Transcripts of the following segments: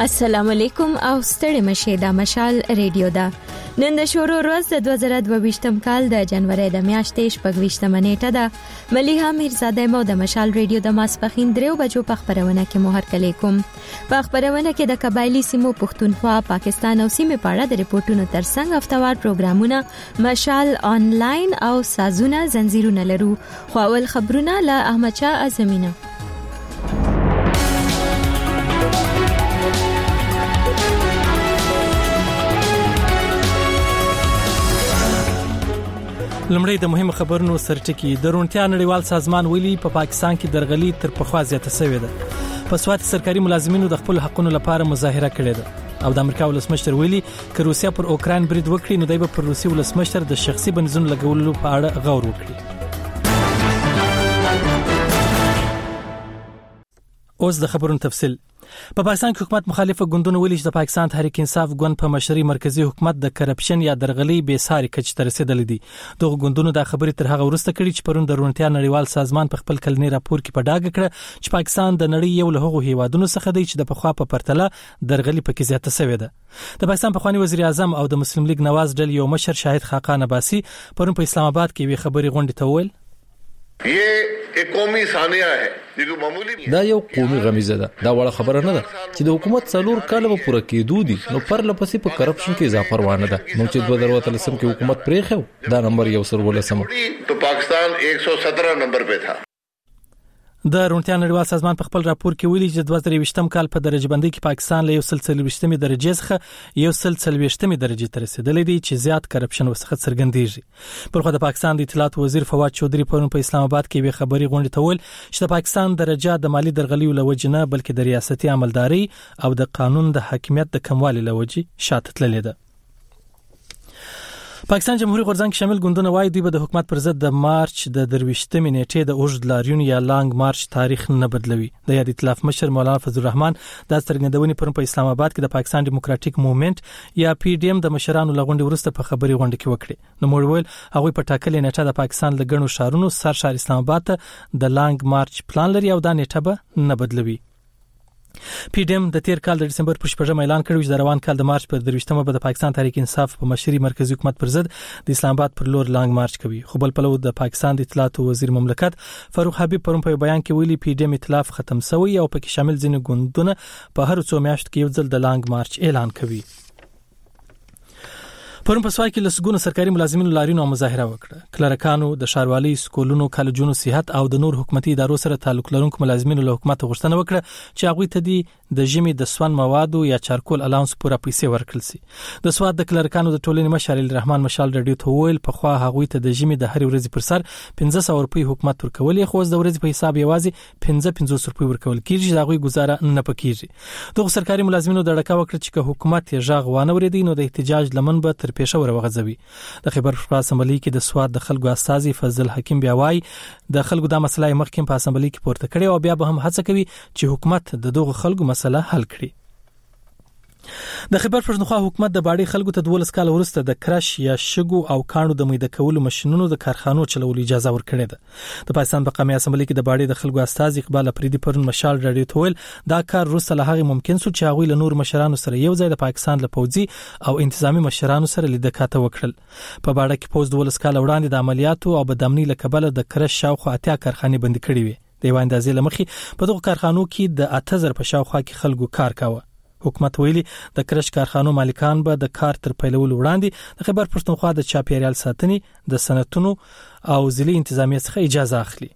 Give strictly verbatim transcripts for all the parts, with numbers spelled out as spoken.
السلام علیکم او ستړي مشه د مشال ریډیو دا نن د شورو ورځ د دوه زره دوه ویشتم کال د جنوري د میاشتې شپږ نیټه ده. مليحه میرزاده مو د مشال ریډیو د ماسپخین دریو بجو په خبرونه کې مو هرکلی کوم. په خبرونه کې د قبایلی سیمو پښتونخوا، پاکستان او سیمه په اړه د ریپورتونو ترڅنګ هفتوار پروګرامونه مشال آنلاین او سازونه زنجیرونه لرو. خو اول خبرونه له احمد شاه ازمینه. لمړی د مهمه خبرونو سرټکی. د روڼتیا نړیوال سازمان ویلي په پا پاکستان کې درغلي تر پخوا زیاته شوې ده. په سوات سرکاري ملازمینو د خپل حقونو لپاره مظاهره کړې ده او د امریکا ولسمشر ویلي ک روسیا پر اوکران برید وکړي نو دوی به پر روسي ولسمشر د شخصي بنزون لګولو په اړه غور وکړي. اوس د خبرونو تفصیل. په پاکستان کې حکومت مخالفه ګوندونه ویلي چې د پاکستان تحریک انصاف ګوند په مشرۍ مرکزی حکومت د کرپشن یا درغلي بې ساري کچې ته رسیدلې دي. دغه ګوندونو د خبرې تر هغه وروسته کړي چې پرون د روڼتیا نړیوال سازمان په خپل کلنی راپور کې په ډاګه کړه چې پاکستان د نړۍ یو له هغو هیوادونو څخه دی چې د پخوا په پرتله درغلي پکې زیاته شوې ده. د پاکستان پخوانی وزیر اعظم او د مسلم لیگ نواز ډلې یو مشر شاهد خاقان عباسي پرون په اسلام آباد کې وی خبري غونډه ته وویل یہ ایک قومی ثانیہ ہے. دا یو قومي غمیزه ده. دا وړه خبره نه ده چې د حکومت څلور کال به پوره کېدو دي نو پر لپسې په کرپشن کې اضافه روانه ده. نو چې دوه زره اتلسم کې حکومت پرې خو دا نمبر یو سر ولسم تو پاکستان ایک سو سترہ نمبر په تھا. د روڼتیا نړیوال سازمان په خپل راپور کې ویلي چې دوه زره یوویشتم کال په درجه بندۍ کې پاکستان له یو سل څلوېښتمې درجې څخه یو سل څلوېښتمې درجې ته رسیدلی دی چې زیات کرپشن ورڅخه څرګندېږي. پر خو د پاکستان د اطلاعات وزیر فواد چودري پرون په اسلام آباد کې وی خبري غونډه ته ویل چې د پاکستان درجه د مالی درغلیو لوجه نه بلکې د ریاستي عملداري او د قانون د حاکمیت د کموالي لوجه شاته تللې ده. پاکستان جمهوریت غورځنګ کې شامل ګوندونه وايي دوی به د حکومت پر ضد د مارچ د درويشتمې نیټې د اوږد لاریون یا لانګ مارچ تاریخ نه بدلوي. د یاد ائتلاف مشر مولانا فضل الرحمن د څرګندونې پرون په اسلام آباد کې د پاکستان ډیموکراټیک موومېنټ یا پی ډی ایم د مشرانو لغونډې وروسته په خبري غونډه کې وکړي. نو موږ ویل هغه په ټاکلې نیټه د پاکستان لګڼو شهرونو سر شهر اسلام آباد ته د لانګ مارچ پلان لري او دا نیټه به نه بدلوي. پی ډی ایم د تیر کال د دسمبر په شپږم اعلان کړی چې د روان کال د مارچ پر درويشتمه به د پاکستان تحریک انصاف په مشرۍ مرکزی حکومت پر ضد د اسلام آباد پر لور لانګ مارچ کوي. خو بل پلو د پاکستان د اطلاعات وزیر مملکت فاروق حبیب پرون په بیان کې ویلي پی ډی ایم ائتلاف ختم شوی او پکې شامل ځینې ګوندونه په هر څو میاشتو کې یو ځل د لانګ مارچ اعلان کوي. پرون په سوای کې لسګونو سرکاري ملازمینو لاریون او مظاهره وکړه. کلرکانو د ښاروالۍ، سکولونو، کالجونو، صحت او د نور حکومتي ادارو سره تعلق لرونکو ملازمینو له حکومت غوښتنه وکړه چې هغوی ته د ژمي د سون موادو یا چارکول الاونس پوره پیسې ورکړل شي. د سواد د کلرکانو د ټولنې مشر الرحمن مشال رادیو ته ویل په خوا هغوی ته د ژمي د هر ورځې پر سر پنځه سوه روپۍ حکومت ورکولې خو د ورځې په حساب یوازې پنځه پنځوس روپۍ ورکول کیږي چې هغوی گزاره نه پکېږي. دغه سرکاري ملازمینو د ډکا وکړه چې حکومت یې ژغ وانه ورېدي نو د احتجاج لمن به تر پیښور وغځوي. د خیبر پښتونخوا اسمبلی کې د سواد د خلکو استازي فضل حکیم بیا وايي د خلکو د مسلې مخکې په اسمبلی کې پورته کړي او بیا به هم هڅه کوي چې حکومت د دغه خلکو مسله حل کړي. د خیبر پښتونخوا حکومت د باډي خلکو ته دولس کال وروسته د کرش یا شګو او کانو د میده کولو ماشينونو د کارخانو چلولو اجازه ورکړې ده. د پاکستان په قومي اسمبلی کې د باډي د خلکو استاد اقبال افریدي پرون مشال رادیو ته ویل دا کار وروسته له هغه ممکن سو چې هغه له نور مشرانو سره یو ځای د پاکستان له پوځي او انتظامی مشرانو سره لیدکاته وکړل. په باډه کې پوز دولس کال وړاندې د عملیاتو او بدامنۍ له کبله د کرش شاوخوا اتیا کارخانې بند کړې وي. د یو اندازې لمخې په دغه کارخانو کې د اته زره په شاوخوا کې خلکو کار کاوه. حکومت ویلي د کرش کارخانو مالکان به د کار تر پیلولو وړاندې د خیبر پښتونخوا د چاپیریال ساتنې د صنعتونو او ضلعي انتظامیه څخه اجازه اخلي.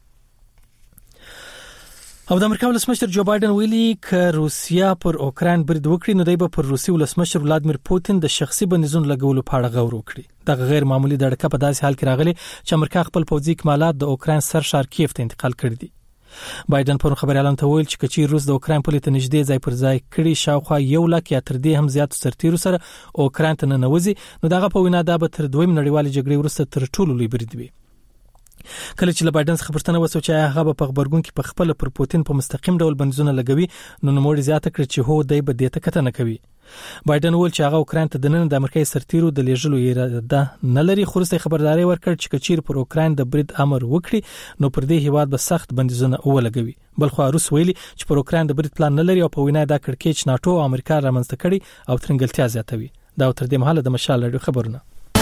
او د امریکا ولسمشر جو بایدن ویلي ک روسیا پر اوکران برید وکړي نو دی به پر روسي ولسمشر ولادمیر پوتین د شخصي بندیزونو لګولو په اړه غور وکړي. دا غیر معمولی دړکه په داسې حال کې راغلي چې امریکا خپل پوځي اکمالات د اوکران سر شهر کیف ته انتقال کړي دي. بایدن پرون خبري اعلان ته ویل چې کچې روس د اوکران په لټه نږدې ځای پر ځای کړي شاوخوا یو لک یا تر دې هم زیات سرتیرو سره اوکران ته ننوځي نو دغه په وینا دا به تر دویم نړیوال جګړې وروسته تر ټولو لوی برید وي. کله چې له بایدن څخه پوښتنه وشوه چې هغه په خبرګون کې په خپل پر پوتین په مستقیم ډول بندیزونه لګوي نو نوموړي زیاته کړ چې هو دای به دې ته کتنه کوي. بایدن وویل چې هغه اوکراین ته د نن د امریکای سرتیرو د لیږلو اراده نه لري، خو وروسته خبرداري ورکړ چې کچیر پر اوکراین د برید امر وکړي نو پر دې هیواد به سخت بندیزونه ولګوي. بلخو روس ویلي چې پر اوکراین د برید پلان نه لري او په وینا دا کړکېچ ناتو او امریکا رامنځته کړي او ترنګلتیا زیاتوي. دا تر دې مهاله د مشال رادیو خبرونه.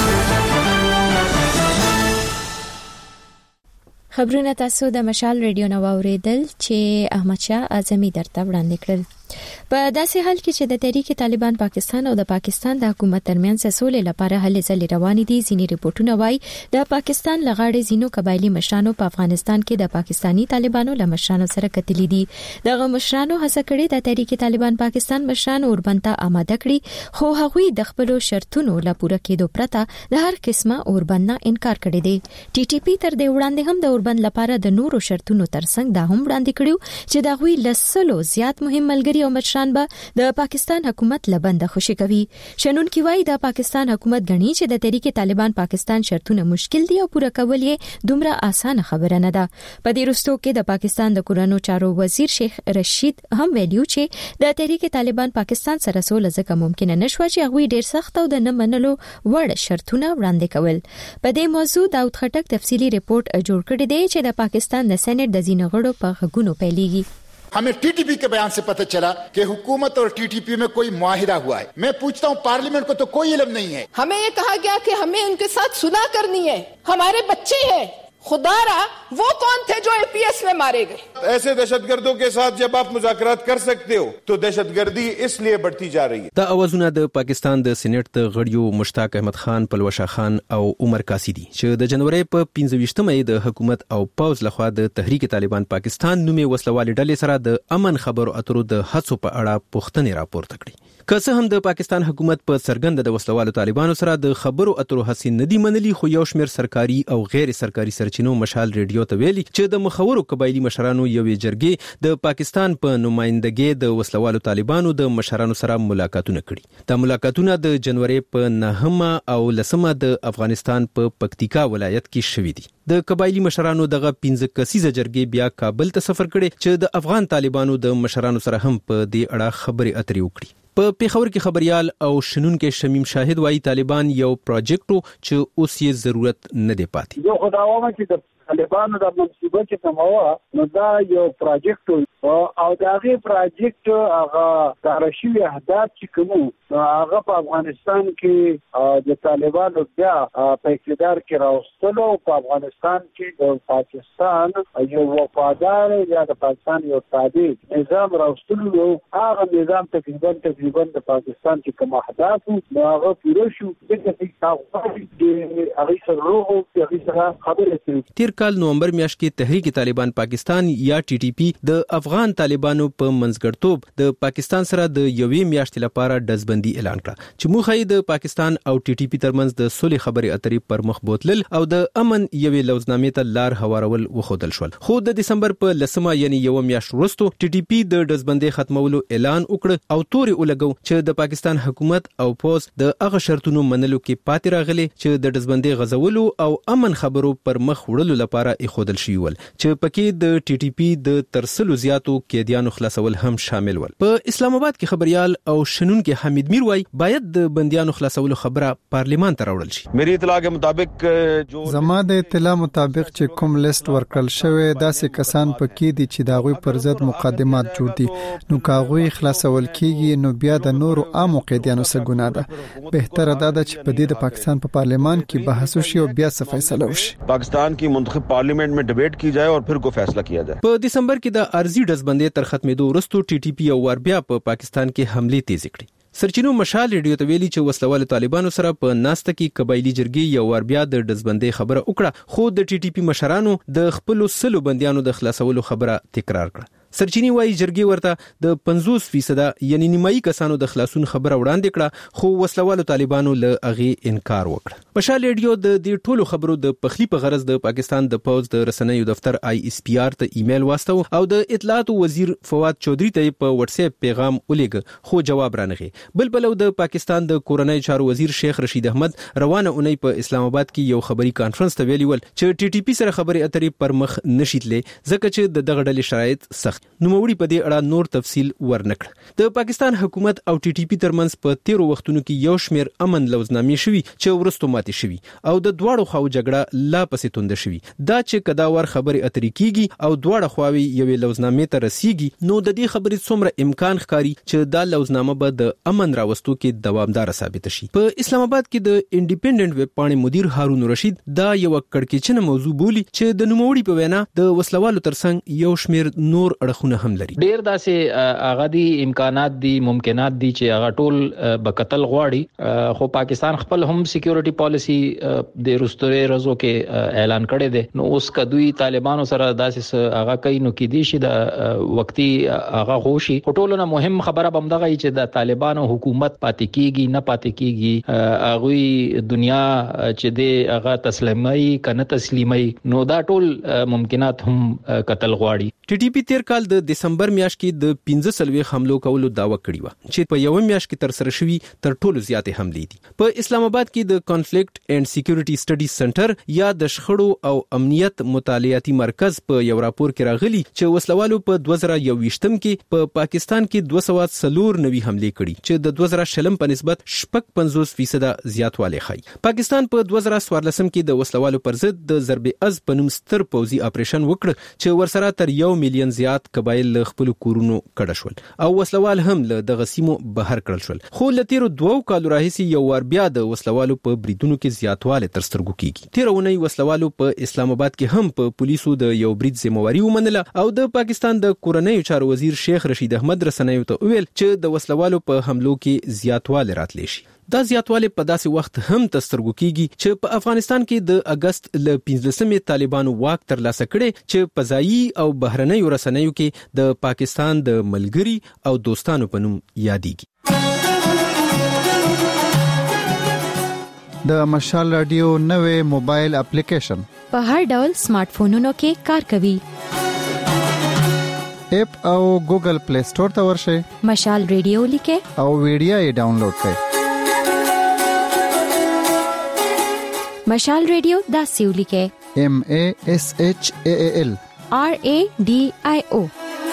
خبرونه تاسو د مشال رادیو نو اوریدل چې احمد شاه اعظمي درته وړاندې کړل. په داسې حال کې چې د تحریک طالبان پاکستان او د پاکستان د حکومت ترمنځ سولې لپاره هلې ځلې روانې دي، ځینې ریپورتونه وایي د پاکستان لغاړې زینو قبایلی مشرانو په افغانستان کې د پاکستانی طالبانو له مشرانو سره کتلې دي. دغه مشرانو هڅه کړې د تحریک طالبان پاکستان مشرانو اوربند ته آماده کړي، خو هغوی د خپل شرطونو له پوره کېدو پرته د هر قسمه اوربند نه انکار کړی دی. ټي ټي پی تر دې وړاندې هم د اوربند لپاره د نورو شرطونو ترڅنګ دا هم وړاندې کړیو چې د هغوی لسلو زیات مهم ملګري او مشران به د پاکستان حکومت لبنده خوشي کوي. شنونکي وایي د پاکستان حکومت غني چې د تحریک طالبان پاکستان شرطونه مشکل دي او پوره کول یې دومره اسانه خبره نه ده. په دې وروستو کې د پاکستان د کورونو چارو وزیر شیخ رشید هم ویلو چې د تحریک طالبان پاکستان سره سوله ځکه ممکن نه شو چې هغوی ډیر سخت او د نه منلو وړ شرطونه وړاندې کول. په دې موضوع داود خټک تفصیلی ریپورت جوړ کړی دی چې د پاکستان د سېنات د ځینو غړو په غږونو پیلېږي. हमें टीटीपी के बयान से पता चला कि हुकूमत और टीटीपी में कोई मुआहिदा हुआ है. मैं पूछता हूँ पार्लियामेंट को तो कोई इल्म नहीं है. हमें ये कहा गया कि हमें उनके साथ सुलह करनी है, हमारे बच्चे हैं. खुदारा वो कौन थे जो एपीएस में मारे गए? ऐसे दहशतगर्दों के साथ जब आप मुज़ाकरात कर सकते हो तो दहशतगर्दी इसलिए बढ़ती जा रही है. دا اوازونه د پاکستان د سېنات د غړیو مشتاق احمد خان، پلوشا خان او عمر قاصدي چې د جنوري په پنځه ویشتمه د حکومت او پوز لخوا د تحریک طالبان پاکستان نومي وسلوال ډلې سره د امن خبرو اترو د هڅو په اړه پوښتنې راپورته کړې. که څه هم د پاکستان حکومت په څرګند د وسلوالو طالبانو سره د خبرو اترو هڅې نه دي منلي، خو یو شمېر سرکاري او غیر سرکاري سرچینو مشال ریډیو ته ویلي چې د مخورو قبایلی مشرانو یوې جرګې د پاکستان په نمائندګۍ د وسلوالو طالبانو د مشرانو سره ملاقاتونه کړي. دا ملاقاتونه د جنوري په نهمه او لسمه د افغانستان په پکتیکا ولایت کې شوي دي. د قبایلی مشرانو دغه پنځه کسیزه جرګې بیا کابل ته سفر کړي چې د افغان طالبانو د مشرانو سره هم په دې اړه خبرې اترې وکړي. په پیښور کې خبريال او شنونکو شمیم شاهد وايي طالبان یو پروجیکټ چې اوس یې ضرورت نه دی پاتې. یو خداوامه چې د طالبانو د منصوبه چې کومه نو دا یو پروجیکټ او دا غي پروجیکټ هغه تارشي اهداف چې کوم هغه په افغانستان کې د طالبانو بیا په اقتدار کې راوستلو، په افغانستان کې د پاکستان یو وفادار یا د پاکستان یو تابع نظام راوستلو، هغه نظام تقریبا تقریبا د پاکستان کې کوم اهداف نو هغه پوره شو. دغه څه هغه سره روغو هغه سره خبرې کوي. تیر کال نومبر میاشت کې تحریک طالبان پاکستان یا ټي ټي پی د افغان طالبانو په منځګړتوب د پاکستان سره د یوې میاشتې لپاره ډزبندي اعلان کړه چې موخه یې د پاکستان او ټي ټي پی ترمنځ د صلح خبرې اترې پر مخ بوتلل او د امن یوې لوزنامې ته لار هوارول وخودل شول. خو د دسمبر په لسمه یعنی یو میاشت وروسته ټي ټي پی د ډزبندي ختمولو اعلان وکړ او توري ولګو چې د پاکستان حکومت او پوز د هغه شرطونو منلو کې پاتې راغلي چې د ډزبندي غزولو او امن خبرو پر مخ وړلو لپاره اخودل شي ول چې پکې د ټي ټي پی د ترسلو زیاتو قیدیانو خلاصول هم شامل ول. په اسلام آباد کې خبريال او شنونکو حمید میر وای باید د بنديانو خلاصولو خبره پارلیمان ته راوړل شي. میری اطلاع کے مطابق جو زما د اطلاع مطابق چې کوم لیست ورکړل شوی داسې کسان پکې دي چې داغوی پر ضد مقدمات جوړ دي، نو کاغوی خلاصول کیږي نو بیا د نورو عام قیدیانو سره ګناه ده. بهتره ده چې په دې د پاکستان په پارلیمان کې بحث وشي او بیا څه فیصله وشي. پاکستان کی منتخب پارلیمنٹ میں ڈیبیٹ کی جائے اور پھر کو فیصلہ کیا جائے. په دسمبر کې د ارزي ډزبندۍ تر ختمېدو وروسته ټي ټي پی او ور بیا په پاکستان کې حمله تیز کړې. سرچینو مشال ریډیو ته ویلي چې وسلوال طالبانو سره په ناسته کې قبایلی جرګې یو ور بیا د ډزبندۍ خبره وکړه، خو د ټي ټي پی مشرانو د خپل سلو بنديانو د خلاصولو خبره تکرار کړه. سرچینی وايي جرګې ورته د پنځوس فیصد یعنی نیمایي کسانو د خلاصون خبره وړاندې کړه، خو وسلوالو طالبانو له هغې انکار وکړ. مشال ریډیو د دې ټولو خبرو د پخلی په غرض د پاکستان د پوز د رسنیو دفتر آی اس پی آر ته ایمیل واستو او د اطلاعات وزیر فواد چودھری ته په واتس اپ پیغام ولېږه، خو جواب رانغی. بل بلو د پاکستان د کورنۍ چارو وزیر شیخ رشید احمد روانه اونۍ په اسلام آباد کې یو خبري کانفرنس ته ویلي ول چې ټي ټي پی سره خبرې اترې پر مخ نشیتلې ځکه چې د دغه ډلې شرایط سخت. نوموړي په دې اړه نور تفصیل ورنکړ. د پاکستان حکومت او ټي ټي پی ترمنځ په تیرو وختونو کې یو شمېر امن لوزنامې شوي چې ورستو ماتې شوي او د دواړو خواو جګړه لا پسې تونده شوي. دا چې کداور خبرې اترې کیږي او دواړه خواوې یوې لوزنامې ته رسیږي، نو د دې خبرې څومره امکان ښکاري چې دا لوزنامه به د امن راوستو کې دوامدار ثابت شي. په اسلام آباد کې د انډیپندنت ویب پاڼې مدیر هارون رشید دا یو کړکېچنه موضوع بولی چې د نوموړي په وینا د وسلوالو ترڅنګ یو شمېر نور اړخونه هم لري. ډیر داسې هغه دي امکانات دي ممکنات دي چې هغه ټول بقتل غواړي، خو پاکستان خپل هم سکیورټي پالیسی د رستوري رزو کې اعلان کړی دی. نو اوس کدوې طالبانو سره داسې هغه کوي نو کې دي شي د وقتی هغه غوشي. ټولونه مهم خبره بمدغه چې د طالبانو حکومت پاتې کیږي نه پاتې کیږي، هغه دنیا چې دی هغه تسلیمي کنه تسلیمي، نو دا ټول ممکنات هم قتل غواړي. ټي ټي پی تیر کال د دسمبر میاشت کې د پنځه سلوي حملو کولو داوا کړی و چې په یو میاشت کې تر سره شوی تر ټولو زیاتې حملې دي. په اسلام آباد کې د کانفلیکټ اینڈ سکیورټي سټډیز سنټر یا د شخړو او امنیت مطالعاتي مرکز په یو راپور کې راغلي چې وسلوالو په دوه زره یوویشتم کې په پاکستان کې دوه سوه څلور نوي حملې کړي چې د دوه زره شلم په نسبت شپږ پنځوس فیصد زیاتوالی ښیي. پاکستان په دوه زره څوارلسم کې د وسلوالو پر ضد د ضرب از په نوم ستر پوځي اپریشن وکړ چې ورسره تر یو میلیون زیات قبایل له خپل کورونو کډه شول او وسلوال هم له دغه سیمو بهر کړل شول. خو له تیرو دوو کالو راهیسې یو وار بیا د وسلوالو په بریدونو کې زیاتوالی تر سترګو کیږي. تیر اونۍ وسلوالو په اسلام آباد کې هم په پولیسو د یو برید ذمہواری ومنله او د پاکستان د کورنۍ چارو وزیر شیخ رشید احمد رسنیو ته ویل چې د وسلوالو په حملو کې زیاتوالی راتلی شي. دا زیاتوالی په داسې وخت هم تر سترګو کیږي چې په افغانستان کې د اگست ل پنځلسمې طالبانو واک ترلاسه کړي چې په ځایي او بهرنیو رسنیو کې د پاکستان د ملګری او دوستانو په نوم یادېږي. د مشال رادیو نوې موبایل اپلیکیشن په هر ډول سمارټ فونونو کې کار کوي. اپ او ګوګل پلی سٹور ته ورشئ، مشال ریډیو لیکه او ویډیو یې ډاونلوډ کړئ. مشال ریډیو دا سیو لیکه M A S H A A L R A D I O.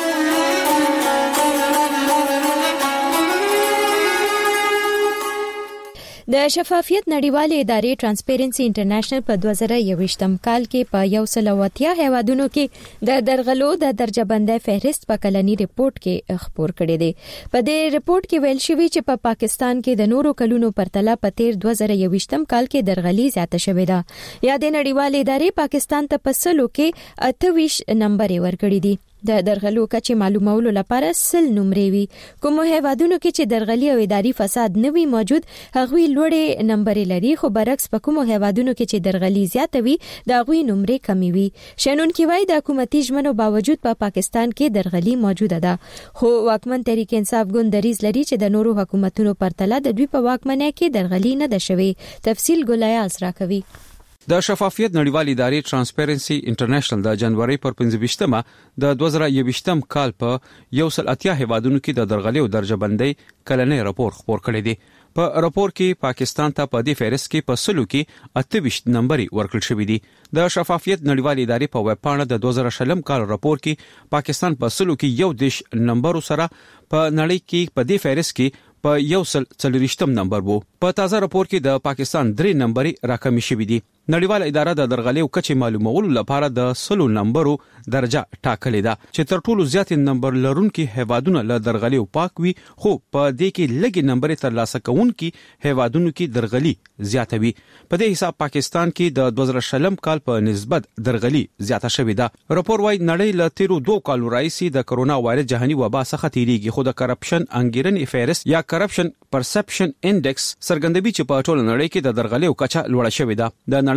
د شفافیت نړیوالې ادارې ترانسپیرنسي انټرنیشنل په دوه زره یوویشتم کال کې په یو سل او اتیا هیوادونو کې د درغلو د درجه بندۍ فهرست په کلني ریپورت کې خبر کړی دی. په دې ریپورت کې ویل شوی چې په پا پاکستان کې د نورو کلونو پرتله په تیر دوه زره یوویشتم کال کې درغلي زیاته شوې ده. یا د نړیوالې ادارې پاکستان ته په سلو کې اته ویشت نمبر ورکړی دی. د درغلو کچې معلومولو لپاره سل نمرې وي. کوم هیوادونو کې چې درغلي او اداري فساد نه وي موجود هغوی لوړې نمبرې لري، خو برعکس په کوم هیوادونو کې چې درغلي زیاته وي د هغوی نمرې کمې وي. شنونکي وایي د حکومتي ژمنو باوجود په پا پاکستان کې درغلي موجوده ده، خو واکمن تحریک انصاف ګوند دریځ لري چې د نورو حکومتونو پرتله د دوی په واکمنۍ کې درغلي نه ده شوې. تفصیل ګلایاز راکوي. د شفافیت نړیوالې ادارې ترانسپیرنسي انټرنیشنل د جنوري پر پنځه ویشتمه د دوه زره یوویشتم کال په یو سل اتیا هیوادونو کې د درغلي او درجه بندۍ کلنی راپور خپور کړی دی. په راپور کې پاکستان ته په دې فهرست کې په سلو کې اته ویشت نمبرې ورکړل شوې دي. د شفافیت نړیوالې ادارې په ویب پاڼه د دوه زره شلم کال راپور کې پاکستان په سلو کې یو دیش نمبر سره په نړۍ کې په دې فهرست کې په یو سل څلوېښتم نمبر وو. په تازه راپور کې د پاکستان درې نمبرې راکمې شوې دي. نړیواله اداره د درغلي او کچې معلومولو لپاره د سلو نمبرو درجه ټاکلې ده چې تر ټولو زیات نمبر لرونکي هیوادونه له درغلي او پاک وي، خو په دې کې لږ نمبرې ترلاسه کوونکي هیوادونو کې درغلي زیاته وي. په دې حساب پاکستان کې د دوه زره شلم کال په نسبت درغلي زیاته شوې ده. راپور وايي نړۍ له تیرو دوه کالو راځي د کرونا وایرس جهاني وبا څخه تیریږي، خو د کرپشن انګیرنې فهرست یا کرپشن پرسپشن انډیکس څرګندوي چې په ټوله نړۍ کې د درغلي او کچه لوړه شوې ده. د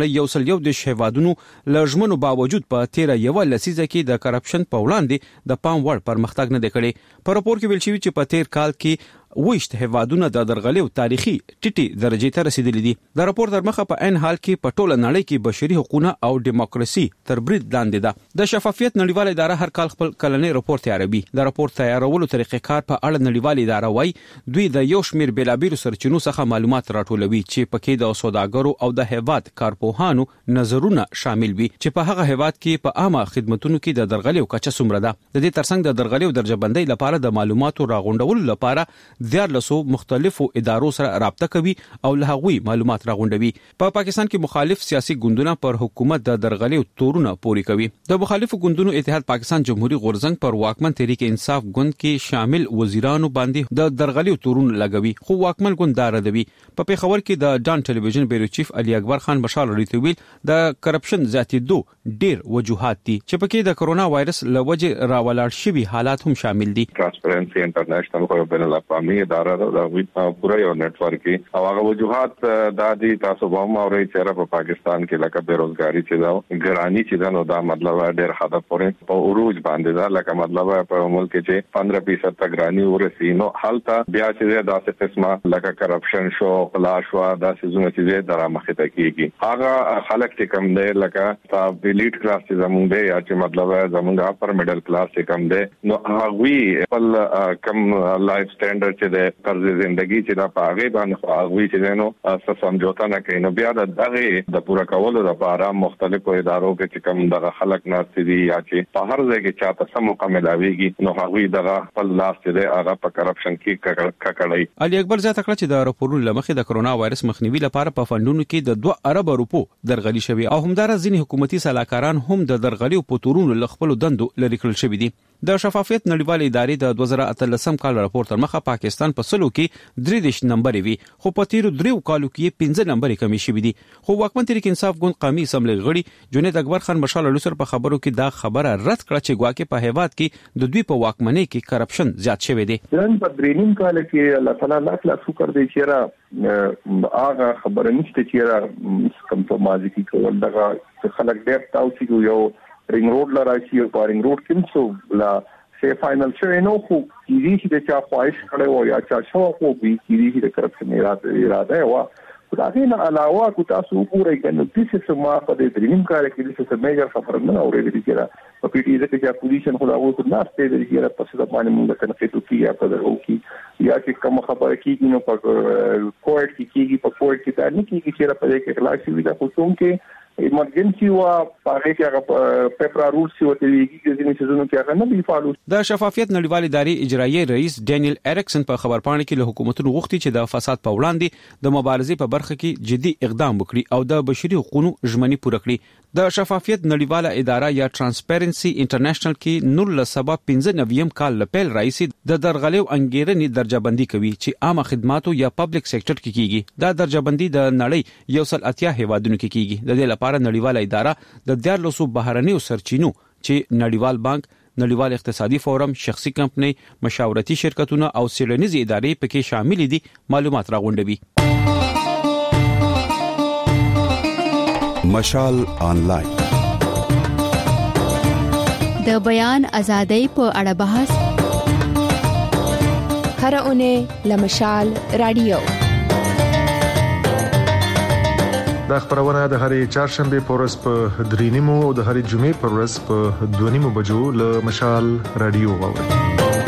نړۍ یو سل یو د هیوادونو لږمنو باوجود په تیر یو لسیزه کې د کرپشن په وړاندې د پام وړ پرمختګ نه کړي. په راپور کې ویل شوی چې په تیر کال کې وښت هیوادونه د درغلیو تاریخي ټیټي درجه ته رسیدلي دي. د راپور تر مخه په ان حال کې په ټوله نړۍ کې بشري حقوقونه او دیموکراسي تر برید لاندې ده. د شفافیت نړیواله اداره هر کال خپل کلنی راپور تیاروي. د راپور تیارولو طریقې کار په اړه نړیواله اداره وايي دوی د یو شمېر بیلابیلو سرچینو څخه معلومات راټولوي چې پکې د سوداګرو او د هیواد کارپوهانو نظرونه شامل وي چې په هغه هیواد کې په عامه خدماتو کې د درغلیو کچه څومره ده. د دې ترڅنګ د درغلیو درجه بندۍ لپاره د معلوماتو راغونډولو لپاره دیارلسو مختلفو ادارو سره رابطه کوي او له هغوی معلومات راغونډوي. په پا پاکستان کې مخالف سیاسي ګوندونه پر حکومت د درغلیو تورونه پوري کوي. د مخالفو ګوندونو اتحاد پاکستان جمهوریت غورځنګ پر واکمن تحریک انصاف ګوند کې شامل وزیرانو باندې د درغلیو تورونه لګوي، خو واکمن ګوند دا ردوي. په پیښور کې د ډان ټلویزیون بیرو چیف علي اکبر خان مشال ریتویل د کرپشن زیاتېدو ډیر وجوهات دي چې پکې د کرونا وایرس لوجه راولاړ شوي حالات هم شامل دي. ترانسپیرنسي انټرنیشنل خو بین الاقوامي اداره دا پورا یو نت ورک دی او هغه وجوهات د دې تاسو به هم اورئ چې په پاکستان کې لکه بیروزګاری چې دا ګرانی چې دا نو دا مطلب ډېر حدا پورې په عروج باندې دا لکه مطلب په ملک کې پندرہ فیصد تک ګرانی ورسي نو حالت بیا چې دا څه قسمه لکه کرپشن شو خلاص وا دا سيزونه چې دا مخه ته کیږي هغه خلک چې کم دی لکه تا الیټ کلاس چې زمونږ دی یا چې مطلب زمونږ اپر میډل کلاس چې کم دی نو هغه خپل کم لایف سټانډرډ چې د قرض ژوندۍ چې دا پاغه باندې خواږي چې نو څه سمجھوتا نه کوي نو بیا د دغه د پورا کولو لپاره مختلفو ادارو کې چې کوم دغه خلک ناشې دي یا چې په هر ځای کې چاته سم مکملاويږي نو هغه دغه خپل لاس چې هغه په کرپشن کې ککړی. علي اکبر زیاته کړ چې د راپورونو لمخې د کرونا وایرس مخنیوي لپاره په فندونو کې د دوه ارب روپو درغلي شوی او همدار ځینې حکومتي سلاکاران هم د درغلي په تورونو لخپل دندو لری کړل شوی دي. د شفافیت نړیواله ادارې د دوه زره اتلسم کال راپور تر مخه پاکستان په سلو کې درې دیش نمبر وی خو په تیرو دریو کالو کې پنځه نمبر کمی شوی دي. خو واکمن تحریک انصاف ګوند قومي اسمبلی غړي جنید اکبر خان مشال لوسر په خبرو کې دا خبره رد کړه چې ګواکې په هیواد کې د دوی په واکمنۍ کې کرپشن زیات شوی دی. نن په درېنیم کال کې الله تعالی لاک لاک شکر دی چې را هغه خبره نشته چې را کوم په ماضي کې کول دغه خلک ډېر تاسو یو رینګ روډ لراشي او پارینګ روډ کې څو لا سه فائنل شوی نو خو کیږي چې چا خواهش کړي او یا چا شو خو به کیږي چې کرپشن اراده و دا نه علاوه کو تاسو وګورئ کنه د څه ما په دې دریم کار کې د څه میجر خبره نه اورېدل کېږي په پی ټی ای کې چې پوزیشن خو دا اوس نه ستې د کېږي په څه باندې موږ کنه چې تو کیه په درو کې یا چې کوم خبره کیږي نو په کوټ کې کیږي په کوټ کې دا نه کیږي چې په دې کې خلاصي وي دا خو څوم کې ایمرجنسي وا پاره کې هغه پیپر رولز سی وته ویږي چې ځینې سيزونو کې هغه نه دی فالو. د شفافیت نړیوالې ادارې اجرایي رئیس ډانیل اریکسن په خبرپاڼه کې له حکومتونو غوښتي چې د فساد په وړاندې د مبارزې په برخه کې جدي اقدام وکړي او د بشري حقوقو ژمنې پوره کړي. د شفافیت نړیواله اداره یا ترانسپیرنسي انټرنیشنل کې نور له سبا پنځه نویم کال لپیل رئیس د درغلیو انګیرنې درجه بندي کوي چې عامه خدماتو یا پبلک سېکټر کې کیږي. دا درجه بندي د نړۍ یو سل اتیا هیوادونو کې کیږي. د دې لپاره نړیواله اداره د دیارلسو بهرنیو سرچینو چې نړیوال بانک، نړیوال اقتصادي فورم، شخصي کمپنۍ، مشاورتي شرکتونه او څېړنیزې ادارې پکې شامل دي معلومات راغونډوي. مشال آنلاین د بیان ازادۍ په اړه بحث هر اونۍ لمشال رادیو. دا خبرونه د هرې چهارشنبه په ورځ په درې نیمو او د هرې جمعې په ورځ په دوه نیمو بجو له مشال رادیو واورئ.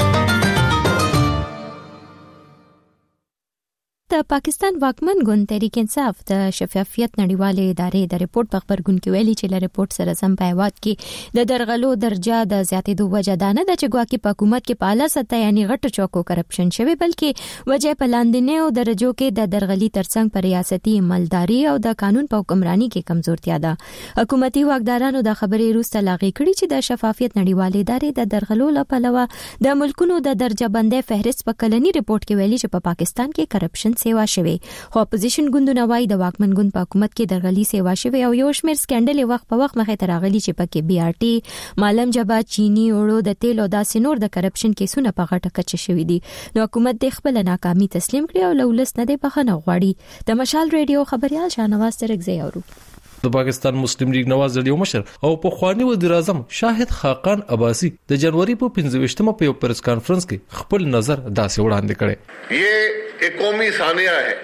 د پاکستان واکمن ګوند تحریک انصاف د شفافیت نړیواله ادارې د ریپورت په خبرګون کې ویلي چې له ریپورت سره سم په هیواد کې د درغلو درجه د زیاتېدو وجه دا نه ده چې ګواکې په حکومت کې په اعلی سطح یعنی غټ چوکو کرپشن شوی بلکې وجه په لاندنیو درجو کې د درغلي ترڅنګ پر ریاستي عملداري او د قانون په حکمرانی کې کمزورتیا ده. حکومتي واکدارانو د خبرې وروسته لاغې کړي چې د شفافیت نړیواله ادارې د درغلو لپاره د ملکونو د درجه بندۍ فهرست په کلنی ریپورت کې ویلي چې په پاکستان کې کرپشن سیوا شوی. خو اپوزیشن ګوندونه وايي د واکمن ګوند په حکومت کې درغلي سیوا شوی او یو شمېر سکندل وخت په وخت مخې ته راغلي چې پکې بي آر ټي، مالم جبا، چینی اوړو د تیل او داسې نور د کرپشن کیسونه په غټه کچه شوی دي. نو حکومت د خپل ناکامي تسلیم کړي او لولس نه دی بخنه غواړي. د مشال ریډیو خبريال شاهنواز ترګزی اورو. د پاکستان مسلم لیگ نواز زړیو مشر او په خوانی وزیر اعظم شاهد خاقان عباسی د جنوري په پنځه په یو پریس کانفرنس کې خپل نظر داسې وړاندې کړي. یہ ایک قومی سانحہ ہے.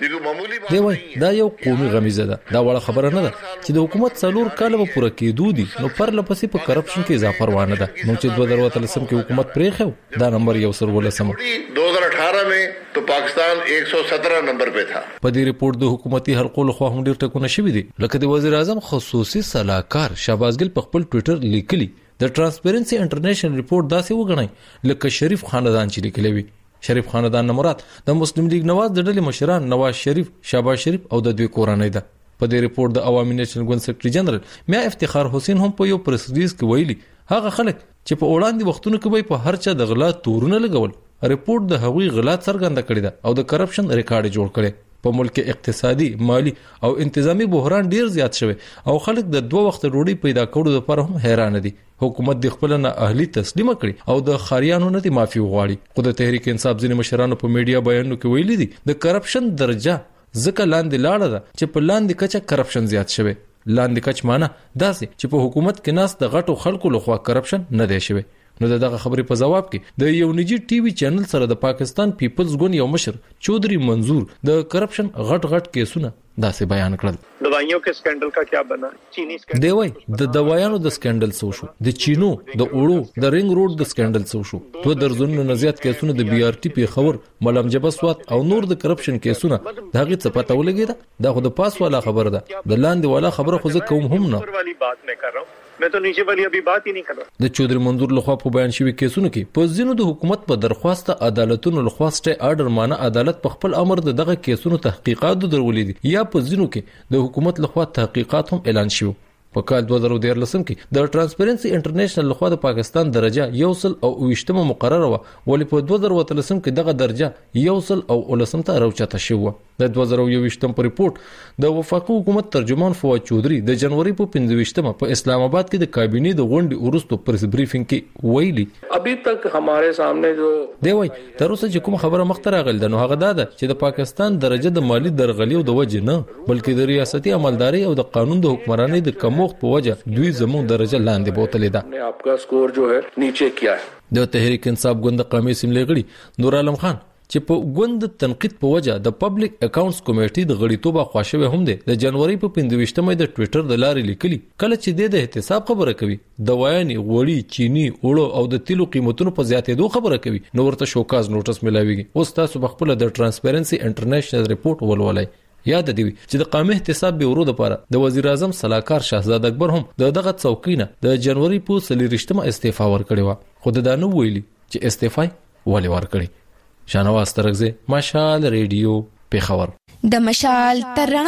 دی وای دا یو قومي غمیزه ده. دا وړه خبره نه ده چې د حکومت څلور کاله به پوره کېدو دي نو پر لپسې په کرپشن کې اضافه روانه ده. نو چې دوه زره اتلسم کې حکومت پرې خو دا نمبر یو سر ولسم دو ہزار اٹھارہ میں تو پاکستان ایک سو سترہ نمبر پہ تھا. په دې ریپورت د حکومتي حلقو لخوا هم ډېر ټکونه شوي دي لکه د وزیر اعظم خصوصي صلاحکار شهباز ګل په خپل ټوئیټر لیکلي د ټرانسپیرنسي انټرنیشنل ریپورت داسې وګڼي لکه شریف خاندان چې لیکلی وي. شریف خاندان مراد د مسلم لیگ نواز د ډلې مشران نواز شریف، شهباز شریف او د دوی کورنۍ ده. په دې ریپورت د عوامي نیشنل ګوند سیکریټري جنرال میا افتخار حسین هم په یو پریس ریلیز کې ویلي هغه خلک چې په وړاندې وختونو کې به په هر چا د غلا تورونه لګول. ریپورت د هغوی غلا څرګنده کړی ده او د کرپشن ریکارډ جوړ کړي. په ملک اقتصادي، مالی او انتظامی بحران ډیر زیات شوی او خلک د دوه وخت ډوډۍ پیدا کولو لپاره هم حیران دي. حکومت د خپل نه اهلی تسلیم کړي او د خاریانو نه د معافي وغواړي. خو د تحریک انصاف ځینې مشرانو په میډیا بیانونو کې ویلي دي د کرپشن درجه ځکه لاندې لاړه ده چې په لاندې کچه کرپشن زیات شوی. لاندې کچ معنی داسې چې په حکومت کې ناس د غټو خلکو لخوا کرپشن نه دی شوی. نو دغه خبرې په جواب کې د یو نجی ټي وي چینل سره د پاکستان پیپلز ګوند یو مشر چودري منظور د کرپشن غټ غټ کیسونه داسې بیان کړل. دوايयों के स्कैंडल का क्या बना? चीनी स्कैंडल دی وای د دوايانو د سکندل څه شو، د چینو د اوړو د رنګ روډ د سکندل څه شو. دوه درزونو نه زیات کیسونه د بي ار ټي پی خبر ملم جبسوات او نور د کرپشن کیسونه دا غي څه پته ولګی دا خو د پاس والا خبر ده. د لاندې والا خبره خو زه کوم هم نه والی بات نه کر رہا ہوں. मैं तो नीचे वाली अभी बात ही नहीं कर रहा. د چودري منظور لخوا په بیان شوی کیسونو کې په ځینو د حکومت په درخواست عدالتونو لخوا سټي آرډر مانه عدالت په خپل امر د دغه کیسونو تحقیقات درولې دي یا په ځینو کې د حکومت لخوا تحقیقات هم اعلان شوی. په کال دوه زره دیارلسم کې د ټرانسپیرنسي انټرنیشنل لخوا د پاکستان درجه یوصل او وشتمه مقرره و ولې په دوه زره اتلسم کې دغه درجه یوصل او ولسم ته راوچته شوه. د دوه زره یوویشتم په ریپورت د وفاقي حکومت ترجمان فواد چودري د جنوري په پنځه په اسلام آباد کې د کابینې د غونډې وروسته پریس بریفینګ کې ویلي ابھی تک हमारे सामने जो دی وای تر اوسه چې کوم خبره مخ ته راغله نو هغه دا ده چې د پاکستان درجه د مالی درغلي او د وجه نه بلکې د ریاستي عملداري او د قانون د حکمرانی د کموخت په وجه دوی زموږ درجه لاندې بوتلې ده. آپ کا سکور جو ہے نیچے کیا ہے. د تحریک انصاف ګوند قومي اسمبلی غړي نور عالم خان چې په ګوند تنقید په وجه د پبلک اکاونټس کمیټې د غړیتوب خواښوي هم ده. د جنوري په پنځه د ټوئیټر د لارې لیکلي کله چې د احتساب خبره کوي د وایي غوړي چینی اوړو او د تیلو قیمتونو په زیاتېدو خبره کوي نو ورته شوکاز نوټس ملاويږي. اوس تاسو په خپل د ټرانسپیرنسي انټرنیشنل ریپورت ولولای. یاد دی چې د قومي احتساب بیورو لپاره د وزیر اعظم صلاحکار شهزاده اکبر هم د دغه څوکینه د جنوري په سلیریشتمه استعفا ورکړی و خو د دانو ویلي چې استعفا ولې ورکړي. شانواز ترغزه مشال ریډیو پیښور. د مشال ترڼا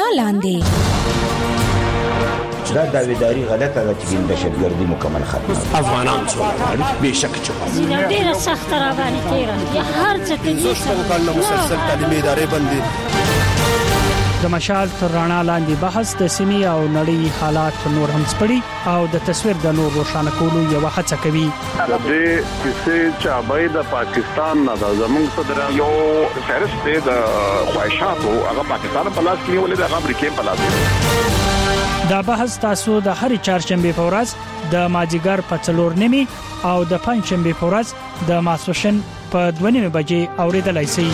لاندې دا داویداری غلطه ده چې د دهشتګردي مکمل ختم افغانان څومره بهشکه چې ډیره سخت را باندې تیر یا هر څه ته زوستو کله مسلسل تعلیمي ادارې باندې د مشال ترڼا لاندې بحث د سیمې او نړۍ حالات نور هم سپړي او د تصویر د نور روښانه کولو یو هڅه کوي. د دې کیسې چې ابای د پاکستان نه د زمونږ صدر یو فهرست د خواهشاتو هغه پاکستان په لاس کې ولې د امریکا په لاس کې. دا بحث تاسو د هرې چهارشنبه په ورځ د مازیګر په څلور نیمه او د پنځشنبه په ورځ د ماسوشن په دوه نیمه بجې اوریدلای شئ.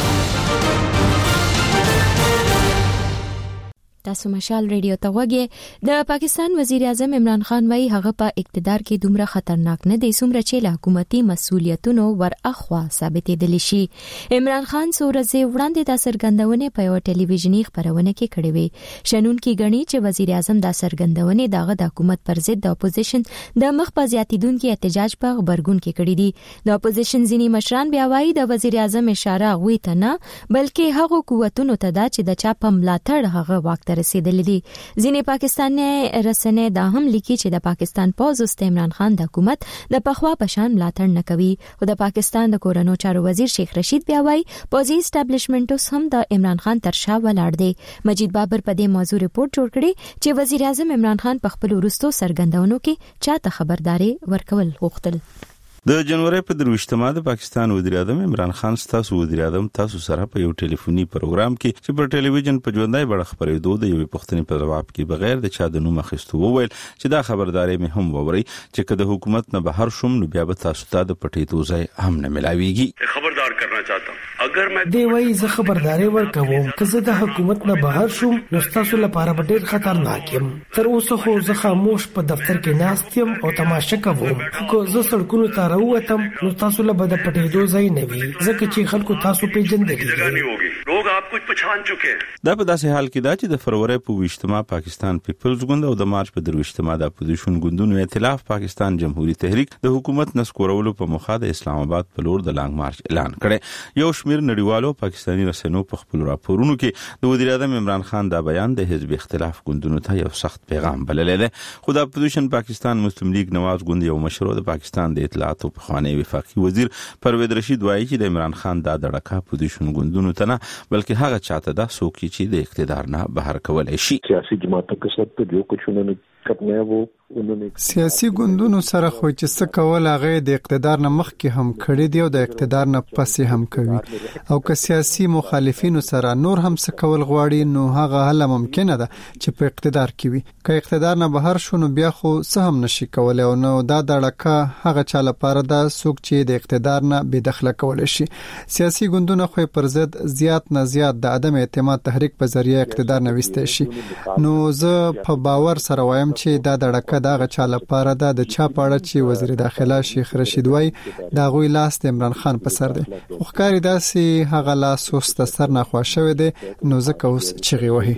تاسو مشال ریډیو ته وګورئ. د پاکستان وزیر اعظم عمران خان وايي هغه په اقتدار کې دومره خطرناک نه دی څومره چې له حکومتي مسؤلیتونو ور اخوا ثابتېدل شي. عمران خان سورزه وړاندې د سرګندونې په یو ټلویزیونی خبرونه کې کړې وې. شنون کې غني چې وزیر اعظم د سرګندونې دغه د حکومت پر ضد د اپوزیشن د مخ په زیاتیدونکو احتجاج په خبرګون کې کړی دی. د اپوزیشن ځینی مشران بیا وايي د وزیر اعظم اشاره غوي ته نه بلکې هغه قوتونو ته دا چې د چا په ملاتړ هغه وخت رسیدلې دي. ځینې پاکستاني رسنۍ دا هم لیکي چې د پاکستان پوز است عمران خان د حکومت د پخوا پشان ملاتړ نه کوي. خو د پاکستان د کورونو چارو وزیر شیخ رشید بیا وايي پوزي اسټابلیشمنټوس هم د عمران خان تر شا ولاړ دي. مجید بابر په دې موضوع ریپورت جوړ کړي چې وزیر اعظم عمران خان په خپل ورستو سرګندونو کې چاته خبرداري ورکول غوښتل. د جنوري په درويشتمه د پاکستان وزیر اعظم عمران خان ستاسو وزیر اعظم تاسو سره په یو ټلیفوني پروګرام کې چې په ټلویزیون په ژوندۍ بڼه خبرېدو د یوې پوښتنې په جواب کې بغیر د چا د نوم اخیستو وویل چې دا خبرداري مې هم ووري چې کله حکومت نه بهر شوم نو بیا به تاسو ته د پټېدو ځای هم نه ملاويږي. خبردار کرنا چاہتا ہوں اگر میں دی وای زه خبرداري ورکوم که زه د حکومت نه بهر شوم نو تاسو لپاره به ډېر خطرناک یم. تر اوسه خو زه خاموش په دفتر کې ناست یم او تماشه کوم. خو زه سړکونو ته راووتم نو تاسو له بده پټېدو ځای نه وي ځکه چې خلکو تاسو پیژندلي لوگ آپ کچھ پہچان چکے ہیں. دا په داسې حال کې دا چې د فروری په ویشتمه پاکستان پیپلز ګوند او د مارچ په درويشتمه د اپوزیشن ګوندونو ائتلاف پاکستان جمهوریت تحریک د حکومت نسکورولو په مخه د اسلام آباد په لور د لانګ مارچ اعلان کړي. یو شمیر نړیوالو پاکستانی رسنیو په خپل راپورونو کې د وزیر اعظم عمران خان دا بیان د حزب اختلاف ګوندونو ته یو سخت پیغام بللی دی. خو د اپوزیشن پاکستان مسلم لیگ نواز ګوند یو مشر د پاکستان د اطلاعات او خواني وفاقي وزیر پروید رشید وایي چې د عمران خان دا دړکا اپوزیشن ګوندونو ته نه بلکې هغه چاته دا څوک چې د اقتدار نه بهر کولای شي. سیاسي جماعتوں کے ساتھ تو جو کچھ انہوں نے کرنا ہے وہ سیاسي ګوندونو سره خو چې څه کول هغه د اقتدار نه مخکې هم کړی دی او د اقتدار نه پسې هم کوي او که سیاسي مخالفینو سره نور هم څه کول غواړي نو هغه هله ممکنه ده چې په اقتدار کې وي. که اقتدار نه بهر شو نو بیا خو څه هم نشي کولای او نو دا دړکه هغه چا لپاره ده څوک چې د اقتدار نه بې دخله کولای شي. سیاسي ګوندونه خو پر ضد زیات نه زیات د عدم اعتماد تحریک په ذریعہ اقتدار نه وستای شي. نو زه په باور سره وایم چې دا دړکه دا غچا لپاره دا د چا پاړه چې وزیر داخله شیخ رشید وای دا غوي لاس د عمران خان په سر دی. خو ښکاری داسي هغه لاس اوس د سر نه خوښ دی نو ځکه اوس چغي وهي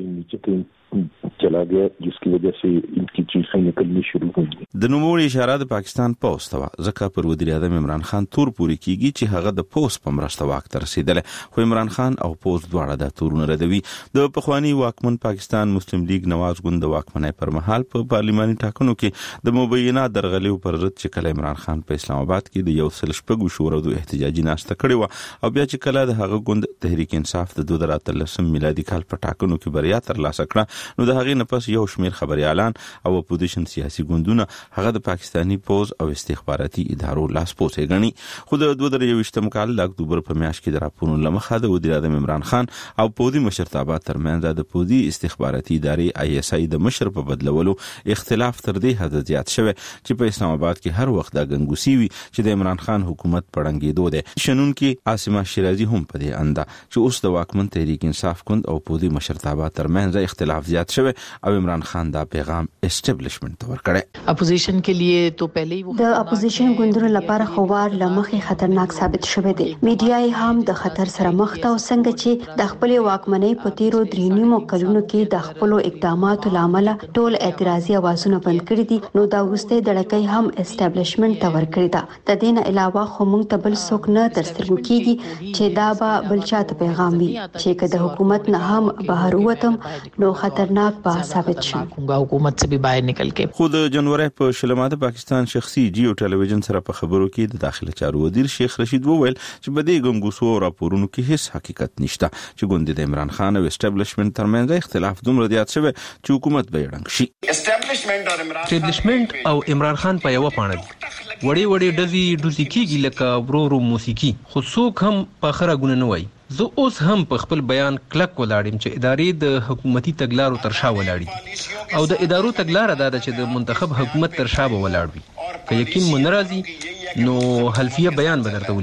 چلا گیا جس کی وجہ سے ان کی چیخیں نکلنی شروع ہو گئی. د نوموړي اشاره د پاکستان پوسټ وا ځکه پر وزیر اعظم عمران خان تور پوری کیږي چې هغه د پوسټ په مرسته واک ته رسیدل. خو عمران خان او پوسټ دواړه د تورونه ردوي. د پخوانی واکمن پاکستان مسلم لیگ نواز ګوند واکمنۍ پر مهال په پارلماني ټاکنو کې د مبینه درغلیو پر ضد چې کله عمران خان په اسلام آباد کې د یو سل شپږو شورو احتجاجي ناشته کړې و او بیا چې کله د هغه ګوند تحریک انصاف د دوه زره اتلسم میلادي کال په ټاکنو کې بریا ترلاسه کړه نو د هغې نه پس یو شمیر خبريالان او اپوزیشن سیاسي ګوندونه هغه د پاکستانی پوز او استخباراتي ادارو لاس پوسې غني. خو د دوه زره یوویشتم کال د اکتوبر په میاشت کې د راپورونو لمخه د وزیر اعظم عمران خان او پودي مشرتابه ترمنځ د پودي استخباراتي ادارې آی اس آی د مشر په بدلولو اختلاف تر دې حد زیات شوه چې په اسلام آباد کې هر وخت د غنګوسی وي چې د عمران خان حکومت پړنګېدو ده. شنن کې عاصمه شیرازي هم په دې انده چې اوس د واکمن تحریک انصاف ګوند او پودي مشرتابه ترمنځ اختلاف زیات شوه او عمران خان دا پیغام اسټابلیشمنت ته ورکړی. اپوزیشن کې لیے تو پہلے ہی د اپوزیشن ګوندونو لپاره خوار لمخې خطرناک ثابت شوه دی. میډیا هم د خطر سره مخ ته او څنګه چې د خپل واکمنۍ په تیرو درینیمو کلونو کې د خپل اقداماتو لامل ټول اعتراضي اوازونه بند کړي دي نو دا وسته دړکې هم اسټابلیشمنت ته ورکړی دا. د دین علاوه خو موږ ته بل څوک نه ترسترګو کیږي چې دا به بل چاته پیغام وي چې که د حکومت نه هم بهر ووتم نو خطرناک به ثابت شي. حکومت سے بھی باہر نکل کے خود جنوري په شلمه د پاکستان شخصي جیو ټلویزیون سره په خبرو کې د داخله چارو وزیر شیخ رشید وویل چې په دې ګنګوسو راپورونو کې هیڅ حقیقت نشته چې ګوند د عمران خان او اسټابلیشمنت ترمنځ اختلاف دومره زیات شوی چې حکومت به یړنګ شي. اسټابلیشمنت او عمران خان په یو پاڼه وړي وړي ډزي ډوزي کیږي لکه ورورو موسیقي خو څوک هم په خره ګونه نه وای. زه اوس هم په خپل بیان کلک ولاړم چې ادارې د حکومتي تګلارو تر شا ولاړې او د ادارو تګلار دا ده چې د منتخب حکومت تر شا ولاړ وي. که یقین مو ناراضي نو حلفیه بیان به درته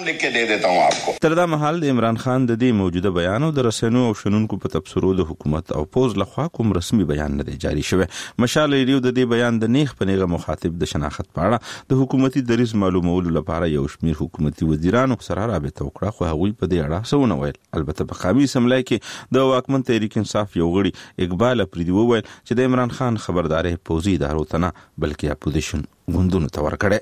ولیکم. تر دا مهال د عمران خان د دې موجوده بیان او د رسنیو او شنونکو په تبصرو د حکومت او پوز لخوا کوم رسمي بیان نه دی جاری شوی. مشال ریډیو د دې بیان د نیغ په نیغه مخاطب د شناخت پاړه د حکومتي دریز معلومولو لپاره یو شمیر حکومتي وزیرانو سره رابطه وکړه خو هغوی په دې اړه څه ونه ویل. البته په قومي اسمبلی کې د واکمن تحریک انصاف یو غړي اقبال افریدي وویل چې د عمران خان خبرداري پوزي ادارو ته نه بلکې اپوزیشن ګوندونو ته ورکړه.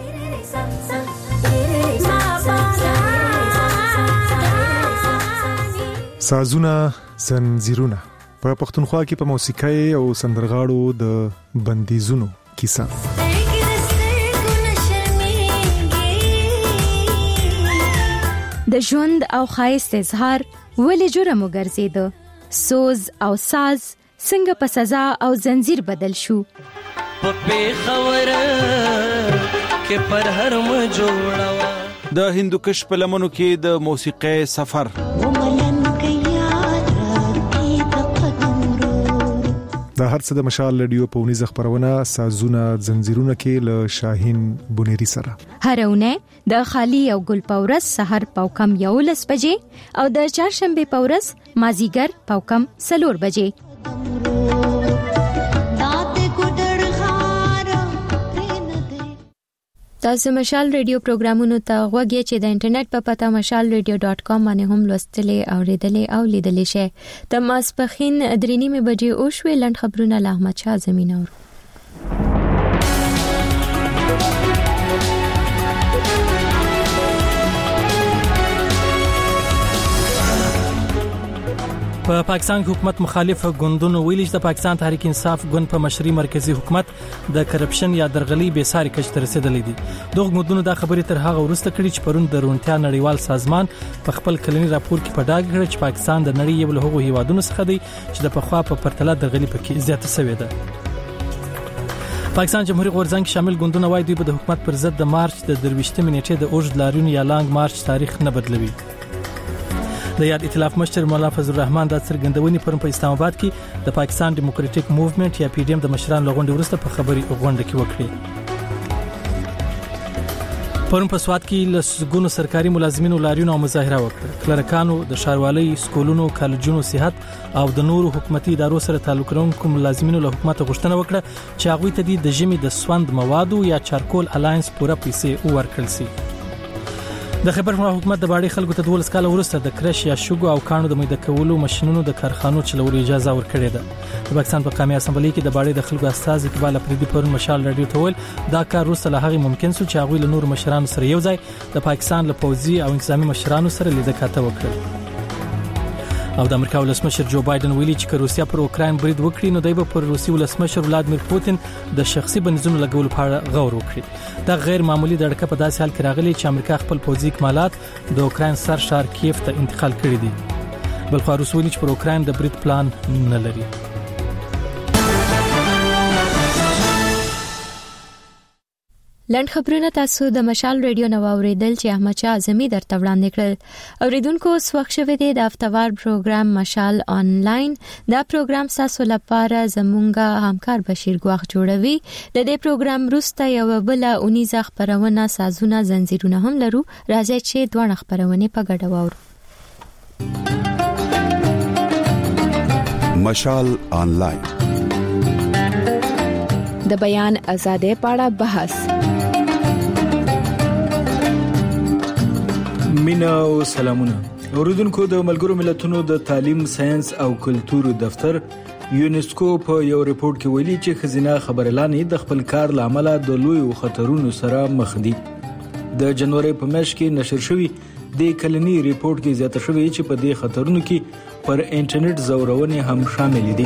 سازونه زنجیرونه په پښتونخوا کې په موسیقۍ او سندرغاړو د بندیزونو کیسه. د ژوند او ښایست اظهار ولې جرم وګرځیده سوز او ساز څنګه په سزا او زنجیر بدل شو. په خبره کې پر هر م جوړوا د هندوکش په لمنو کې د موسیقي سفر د هر څه د مشال رادیو په ونیزه خبرونه سازونه زنجیرونه کې له شاهین بونيري سره هرونه د خالی او ګل پورس سحر پاوکم یولس بجې او د چهارشنبه پورس مازیګر پاوکم سلور بجې تاسو مشال ریډیو پروګرامونو ته غوږی چې د انټرنیټ په پتا مشال ریډیو ډاټ کام باندې هم لوستلې او ریډلې او لیدلې شئ د ماسپخین درینی می بجې او شوې لند خبرونه له احمد شاه زمينه ور په پاکستان حکومت مخالف ګوندونو ویلي چې د پاکستان تحریک انصاف ګوند په مشري مرکزی حکومت د کرپشن یا درغلي به ساري کچ تر رسیدلې دي. دغه ګوندونو د خبرې تر هغه ورسته کړي چې پرون د روڼتیا نړیوال سازمان په خپل کلنی راپور کې په ډاګ کړ چې پاکستان د نړۍ یو له هغو هیوادونو څخه دی چې د پخوا په پرتله درغلي پکې زیاته شوې ده. پاکستان جمهوریت غورځنګ شامل ګوندونه وایي دوی په حکومت پر ضد د مارچ د درويشتمې نیټې د اوږد لاریون یا لانګ مارچ تاریخ نه بدلوي. د یاد ائتلاف مشر مولا فضل الرحمن د څرګندونې پرم په اسلام آباد کې د پاکستان ډیموکراټیک موومېنټ یا پی ډی ایم د مشرانو لغونډې ورسته په خبري غونډه کې وکړي. پرم په سواد کې لسګونو سرکاري ملازمینو لاریون او مظاهره وکړه. کلرکانو د شاروالۍ سکولونو کالجونو صحت او د نورو حکومتي ادارو سره تعلق لرونکو ملازمینو له حکومت غوښتنه وکړه چې هغه ته د ژمي د سوند موادو یا چارکول الاینس پوره پیسې ورکړل شي. د خبر په حکومت د باړې خلکو ته دولس کال وروسته د کرش یا شګو او کانو د میده کولو ماشينونو د کارخانو چلولو اجازه ورکړې ده. د پاکستان په قومي اسمبلی کې د باړې د خلکو استازي اقبال افریدي پرون مشال رادیو ته ویل دا کار وروسته له هغه ممکن سو چې هغه له نور مشرانو سره یو ځای د پاکستان له پوځي او انتظامی مشرانو سره لیدل کاته وکړي. او د امریکا ولسمشر جو بایدن ویلي چې روسیا پر اوکراین برید وکړي نو دوی به پر روسي ولسمشر ولادمیر پوتین د شخصي بنزونو لګولو په اړه غور وکړي. دا غیر معمولی دړکه په داسې حال کې راغلي چې امریکا خپل پوځي اکمالات د اوکراین سر شهر کیف ته انتقال کړي دي. بل خو روس ویلي چې پر اوکراین د برید پلان نه لري. لند خبرونه تاسو د مشال رادیو نو اوریدل چې احمد شاه اعظمي درته وړاندې کړل. اوریدونکو سوخ شوه دی د هفتوار پروګرام مشال آنلاین. دا پروګرام تاسو لپاره زمونږه همکار بشیر ګواخ جوړوي. د دې پروګرام وروسته یو بل اونیزه خبرونه سازونه زنجیرونه هم لرو. راځي چې دوه خبرونه په ګډه وورو. مشال آنلاین د بیان آزادۍ په اړه بحث. مینا او سلامونه. اوریدونکو د ملګرو ملتونو د تعلیم ساينس او کلتور دفتر یونسکو په یو ریپورت کې ویلي چې خزینه خبرلانې د خپل کار لامل د لوی خطرونو سره مخ دي. د جنوري په میاشت کې نشر شوی د کلنی ریپورت کې زیاته شوی چې په دې خطرونو کې پر انټرنیټ زورونه هم شامل دي.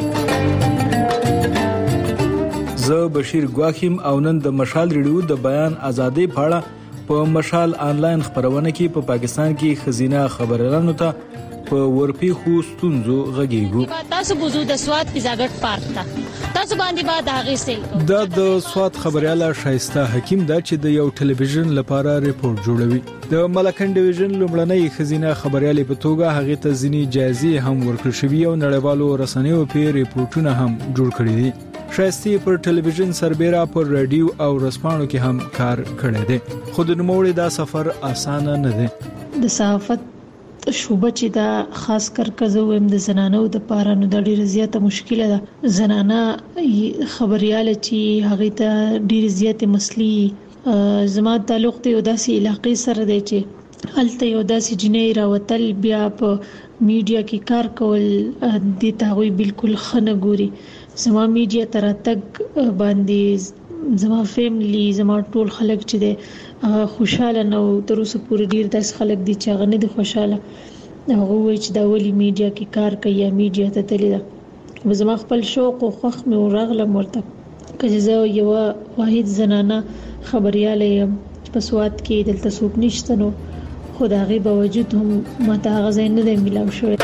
زه بشیر ګواخیم او نن د مشال ریډیو د بیان ازادۍ په اړه په مشال آنلاین خبرونه کې په پاکستان کې خزینه خبرلانو ته په ورپی خو ستونزو غږیږو. تاسو بوزو د سواد پیزاګټ پارک ته تاسو باندې با د هغه سیل دا د سواد خبرياله شایسته حکیم دا چې د یو ټلویزیون لپاره ریپورت جوړوي. د ملکن ډیویژن لومړنۍ خزینه خبرياله په توګه هغه ته ځینی جایزې هم ورکړل شوې او نړیوالو رسنیو په ریپورتونه هم جوړ کړی دي. شایسته پر ټلویزیون سربېره پر رادیو او رسپانو کې هم کار کړی دی. خود نوموړي دا سفر اسانه نه دی. د صحافت شوبه چې دا خاص کر کزویم د زنانو د پاره نو د ډیر زیاته مشکله ده. زنانه خبرياله چې هغه ته ډیر زیاته مسلې زما تعلق ته یو داسې علاقې سره دی چې هلته یو داسې جنې راوتل بیا په میډیا کې کار کول د تاوی بالکل خنه ګوري. زما میډیا تر تک باندې زما فیملی زما ټول خلک چې دي خوشاله نو تر اوسه پورې ډیر داس خلک دي چې هغه نه دي خوشاله. هغه وایي چې دا ولی میډیا کې کار کوي یا میډیا ته تللی ده. زما خپل شوق او خوښ مې ورغله مرته که زه یو واحد زنانه خبرياله یم په سواد کې دلته څوک نشته نو خدای باوجود هم ماته هغه ځای نه دی ملاو شوی.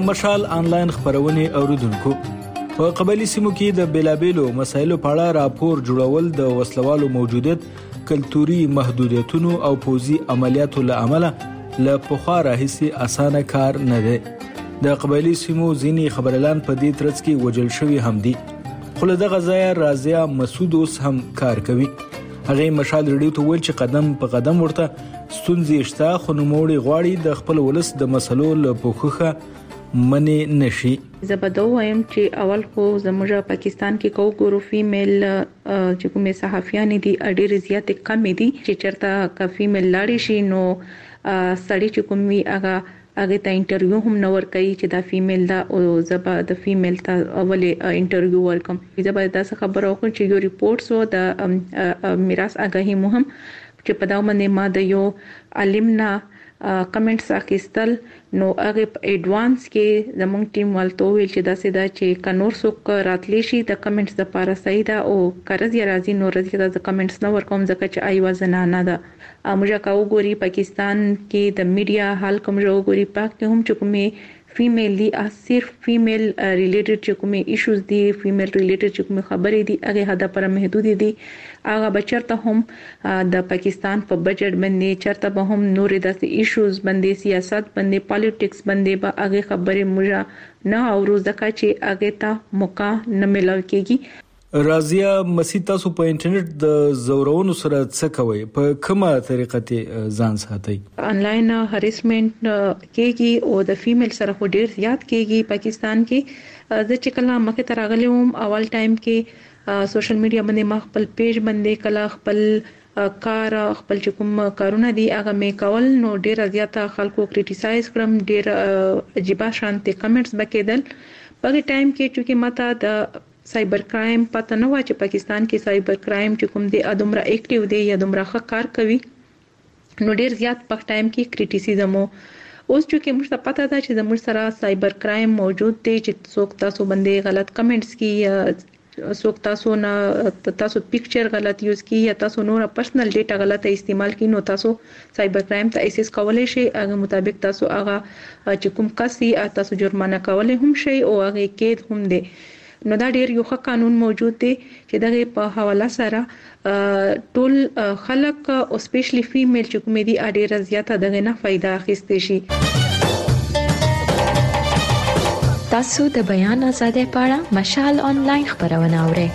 مشال انلاین خبرونه اوریدونکو په قبایلی سیمو کې د بیلابیلو مسایلو په اړه راپور جوړول د وسلوالو موجودیت، کلتوري محدودیتونو او پوزي عملیاتو له امله له پخوا راهیسې اسانه کار نه دی. د قبایلی سیمو ځینې خبرلان په دې ترڅ کې وجل شوی هم دي، خو له دغه ځایه رازیا مسعود اوس هم کار کوي. هغه مشال ریډیو ته ویل چې قدم په قدم ورته ستونزې شته، خو نوموړي غواړي د خپل ولس د مسلو له پوښښه منې نشي. زبدو وایم چې اول خو زموږ پاکستان کې کو ګورو فیمیل چې کومه صحافیان دي ډېر زیات کم دي چې چرته کا فیمیل لاړ شي نو سړی چې کومي هغه هغه ته انټرویو هم نور کوي چې دا فیمیل دا او زبا د فیمیل ته اولې انټرویو ورکم. زبا دا خبره وکړم چې یو ریپورټس او د میراث اگاهی مهم چې په دا باندې ما د یو عالمنا کمنټس اخیستل نو هغه په ایڈوانس کې زموږ ټیم والته ویل چې دا ساده چې کنور څوک راتلی شي د کمنټس د پاره صحیح ده او قرض یا راځي نو راځي د کمنټس نو ورکوم ځکه چې ایوا زنانه ده. موږ کاو ګوري پاکستان کې د میډیا حال کوم جو ګوري پاک ته هم چې کومه فیمیلی صرف فیمیل ریلیټډ چې کومه ایشوز دي، فیمیل ریلیټډ چې کومه خبرې دي هغه حد پر محدود دي. هغه بچرته هم د پاکستان په بجټ باندې چرته به هم نور د ایشوز باندې سیاست باندې پالیټکس باندې به هغه خبرې موږ نه اورو ځکه چې هغه ته موقع نه ملو کېږي. رازیا مسعود تاسو په انټرنیټ د زورونو سره څه کوي؟ په کومه طریقه ته ځان ساتي؟ انلاین هریسمنت کېږي او د فیمیل سره خو ډیر زیات کېږي پاکستان کې. د چې کله مخه تر غلوم اول ټایم کې سوشل میډیا باندې ما خپل پیج باندې کله خپل کار خپل چې کوم کارونه دي هغه مې کول نو ډیر زیات خلکو کریټیسایز کړم، ډیر عجیب شانتي کمنټس بکیدل. په دې ټایم کې چې ماته د سایبر کرائم پته نه و چې پاکستان کې سایبر کرائم چې کوم دی ادمره اکټیو دی یا دمره ښه کار کوي نو ډیر زیات په ټایم کې کریټیسیزم وو. اوس چې موږ ته پته ده چې زموږ سره سایبر کرائم موجود دی چې څوک تاسو باندې غلط کمنټس کی یا څوک تاسو نه تاسو پکچر غلط یوز کی یا تاسو نور پرسنل ډیټا غلط استعمال کی نو تاسو سایبر کرائم ته ایسس کولای شي. هغه مطابق تاسو هغه چې کوم کسي تاسو جرمانه کولای هم شي او هغه کې هم دی. نو دا ډیر یو ښه قانون موجود دی چې دغه په حواله سره ټول خلک او سپیشلی فیمیل چې کوم دي ډیر زیاته دغه نه فائدہ اخیستي شي. تاسو د بیان آزادۍ په اړه مشال انلاین خبرونه اورئ.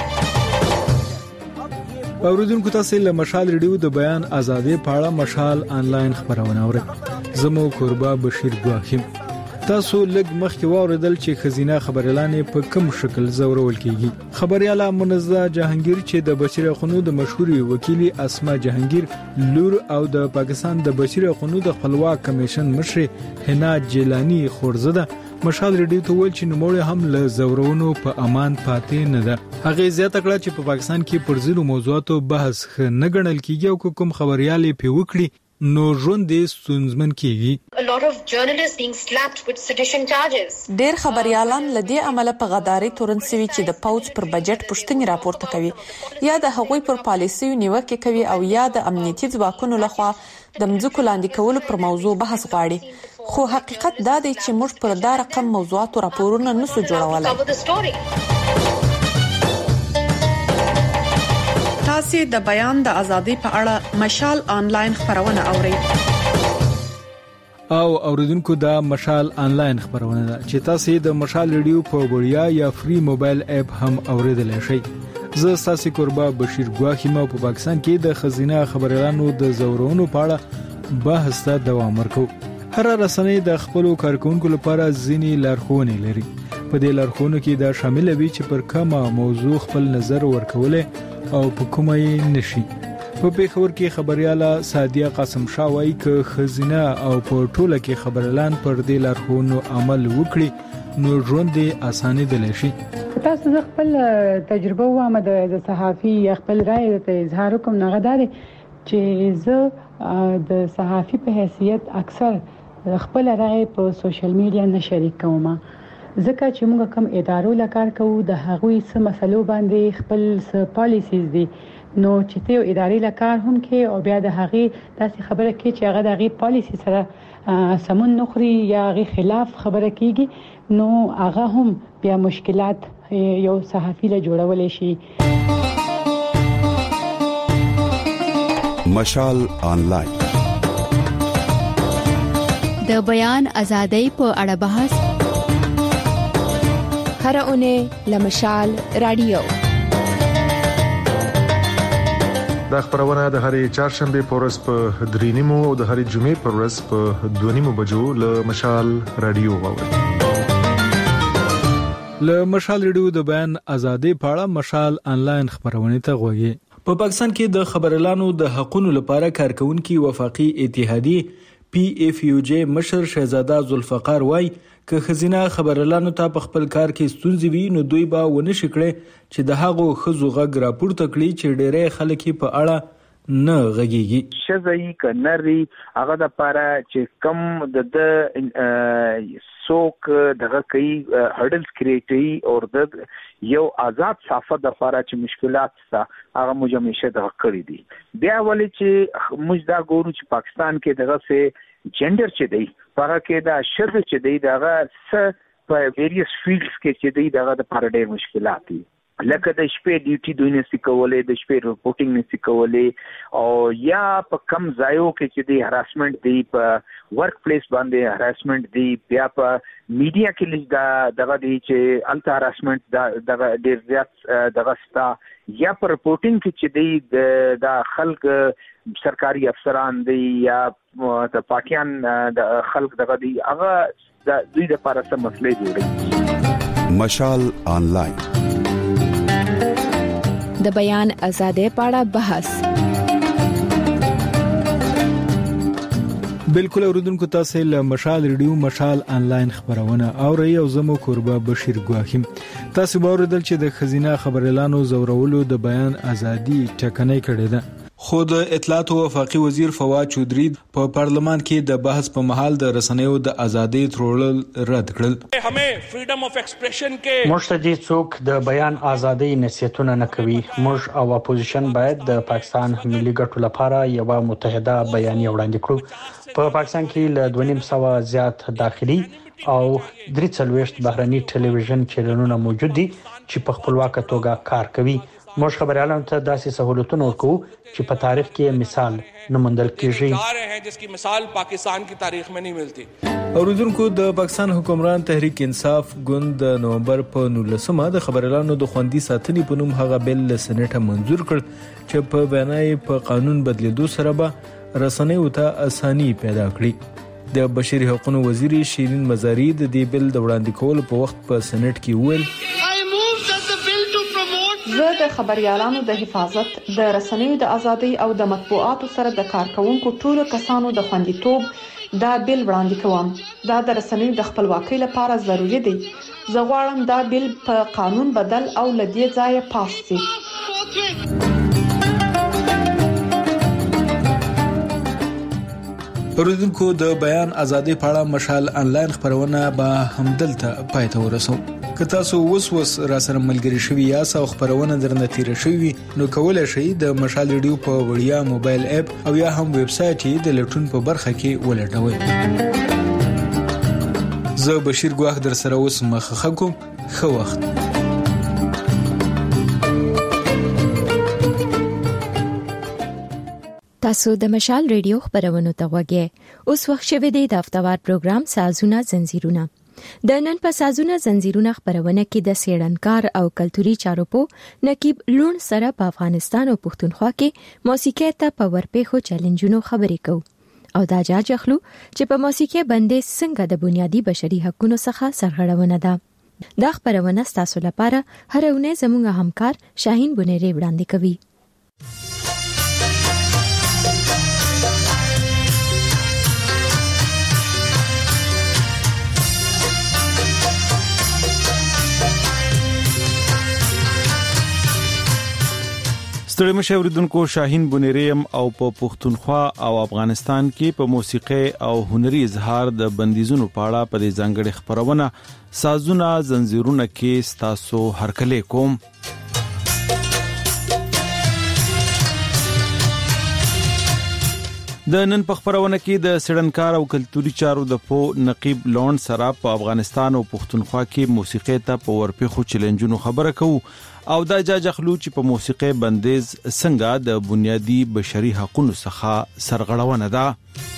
اوریدونکو تاسو له مشال ریډیو د بیان آزادۍ په اړه مشال انلاین خبرونه اورئ. زمو قربا بشیر ګواخیم. تاسو لږ مخکې واوریدل چې خزینه خبرلانې په کوم شکل زورول کیږي. خبرياله منزه جهانگیر چې د بشیر حقوقو د مشهوري وکیل اسما جهانگیر لور او د پاکستان د بشیر حقوقو د خپلواک کمیشن مشر حنا جیلانی خورزده مشال ریډیو ته ویل چې نوموړی هم له زورونو په امان پاتې نه ده. هغه زیاته کړه چې په پاکستان کې پر ځینو موضوعاتو بحث نه ګڼل کیږي او کوم خبريالي په وکړي نو ژوند دې ستونزمن کیږي. A lot of journalists being slapped with sedition charges. ډېر خبريالان لدی عمله په غداري تورن سوي چې د پاوز پر بجټ پښتني راپورته کوي یا د هغوی پر پالیسي نیوکه کوي او یا د امنیتي ځواکونو لخوا د مځکو لاندې کولو پر موضوع بحث غواړي. خو حقیقت دا دی چې موږ پر دا رقم موضوعات راپورونه نسو جوړولای. تاسو د بیان د ازادۍ په اړه مشال انلاین خبرونه اورئ. او اوریدونکو دا مشال انلاین خبرونه ده چې تاسو د مشال ریډیو په وړیا یا فری موبایل اپ هم اوریدلای شئ. زه تاسو قربا بشیر ګواخیم په پاکستان کې د خزینه خبرلانو د زورونو په اړه بحث ته دوام ورکو. هر رسنۍ د خپل کارکونکو لپاره ځینی لارښوونې لري. په دې لارښوونو کې دا شامل وي چې پر کومه موضوع خپل نظر ورکولې او په کومه یې نشي. په پیښور کې خبرياله سادیه قاسم شاه وايي چې خزینه او په ټوله کې خبرلان پر دې لارښوونو عمل وکړي نو ژوند دې اسانه دي شي. تاسو خپل تجربه وایم د صحافي خپل رائے ته اظهار کوم نه غداري چې زه د صحافي په حیثیت اکثر خپل رائے په سوشل میډیا نه شریک کوم ځکه چې موږ کوم ادارو لکار کوو د هغوی څه مسلو باندې خپل څه پالیسیز دي نو چې ته اداري لکار هم کې او بیا د هغې داسې خبره کې چې هغه د هغې پالیسی سره سمون نخري یا هغې خلاف خبره کیږي نو هغه هم بیا مشکلات یو صحافي له جوړولای شي. مشال آنلاین د بیان ازادۍ په اړه بحث هر اونۍ لمشال رادیو. دا خبرونه د هرې چهارشنبه په ورځ په درې نیمو او د هرې جمعې په ورځ په دوه نیمو بجو له مشال رادیو واورئ. له مشال رادیو د بیان ازادۍ په اړه مشال آنلاین خبرونه ته غوږی. په پاکستان کې د خبرلانو د حقوقو لپاره کارکونکي وفاقي اتحادیه پی اف یو جی مشر شهزاده ذوالفقار وای ک خزینه خبرلانو ته په خپل کار کې ستونزې وي نو دوی به ونه شکړي چې د هغو خزو غږ راپورته کړي چې ډېرې خلک په اړه نه غږیږي. شزای کنری هغه د لپاره چې کم د سوک دغه کوي هډلز کریټي او د یو آزاد صحافت د لپاره چې مشکلات سره هغه موږ همیشه دغه کړی دي. بیا ولې چې موږ دا ګورو چې پاکستان کې دغه سه جندر چې دی هغه کې دا شذ چې دی دغه س په ویریس فیلډز کې چې دی دغه د لپاره ډېر مشکلات دي. لکه د شپې ډیوټي دوی نسی کولای د شپې رپورټینګ نسی کولای او یا په کم ځایو کې چې دی هراسمنت دی په ورک پلیس باندې هراسمنت دی بیا په میډیا کې دا دغه دی چې الټا هراسمنت دا دغه ډیر زیات دغه ستا یا په رپورټینګ کې چې دی د خلک سرکاري افسران دی یا د پاکستان د خلک دغه دی هغه د دوی د لپاره څه مسلې جوړي. مشال آنلاین د بیان ازادۍ په اړه بحث. بالکل اوریدونکو تاسو له مشال ریډیو مشال آنلاین خبرونه اورئ او زمو قربا بشیر ګواخیم. تاسو به اوریدل چې د خزینه خبرلانو زورولو د بیان ازادي ټکنۍ کړې ده. خود اطلاعات او وفاقي وزیر فواد چودري په پارلمان کې د بحث په محل د رسنیو د ازادۍ ترول رد کړل. همې فریډم اف ایکسپریشن کې مشتدي څوک د بیان ازادۍ نصیحتونه نه کوي. موږ او اپوزیشن باید د پاکستان ملي ګټو لپاره یو متحده بیان وړاندې کړو. په پاکستان کې له دوه نیم سوه زیات داخلي او درې څلوېښت بهرني ټلویزیون چینلونه موجود دي چې په خپلواکه توګه کار کوي. موږ خبريالانو ته داسې سہولتونه ورکو چې په تاریخ کې مثال نه موندل کیږي جس کی مثال پاکستان کی تاریخ میں نہیں ملتی. اوریدونکو د پاکستان حکمران تحریک انصاف ګوند د نومبر په نولسمه د خبريالانو د خوندي ساتنې په نوم هغه بل سېنات منزور کړ چې په بنای په قانون بدلیدو سره به رسنیو ته اساني پیدا کړي. د بشري حقوقو وزیر شیرین مزاری د دې بل د وړاندې کولو په وخت په سېنات کې ویل زه د خبريالانو د حفاظت د رسنیو د ازادۍ او د مطبوعاتو سره د کارکونکو ټولو کسانو د خوندیتوب دا بیل وړاندې کوم. دا د رسنیو د خپلواکۍ لپاره ضروری دی. زه غواړم دا بیل په قانون بدل او لدی ځای پاس شي. اوریدونکو د بیان ازادۍ په اړه مشال آنلاین خبرونه به همدلته پای ته ورسو. که تاسو وس وس را سره ملګری شوي یا سو خبرونه درنه تیر شوي نو کولای شئ د مشال ریډیو په وړیا موبایل اپ او یا هم ویب سټ د لټون په برخه کې ولټوئ. زه بشیر ګواخ در سره اوس مخه کوم. ښه وخت. تاسو د مشال ریډیو خبرونه ته غوږی. اوس وخت شوه دی د هفتوار پروګرام سازونه زنجیرونه. د نن په سازونه زنجیرونه خبرونه کې د سیړنکار او کلتوري چارو په نقیب لون سره په افغانستان او پښتونخوا کې موسیقي ته په ورپېخو چیلنجونو خبرې کوو او دا جاج اخلو چې په موسیقي باندې څنګه د بنیادی بشري حقوقو څخه سرغړونه ده. دا خبرونه تاسو لپاره هر اونۍ زموږ همکار شاهین بنيري وړاندې کوي. ستړي مشه اوریدونکو شاهین بنيریم او په پښتونخوا او افغانستان کې په موسیقي او هنري اظهار د بندیزونو پاړه په دې ځانګړي خبرونه سازونه زنجیرونه کې ستاسو هرکله کوم. د نن په خبرونه کې د سړنکار او کلتوري چارو د پو نقیب لون سره په افغانستان او پښتونخوا کې موسیقي ته په ورپېخو چیلنجونو خبره کوو او دا جاجخلو چې په موسیقي بندیز څنګه د بنیادی بشري حقوقو څخه سرغړونه ده.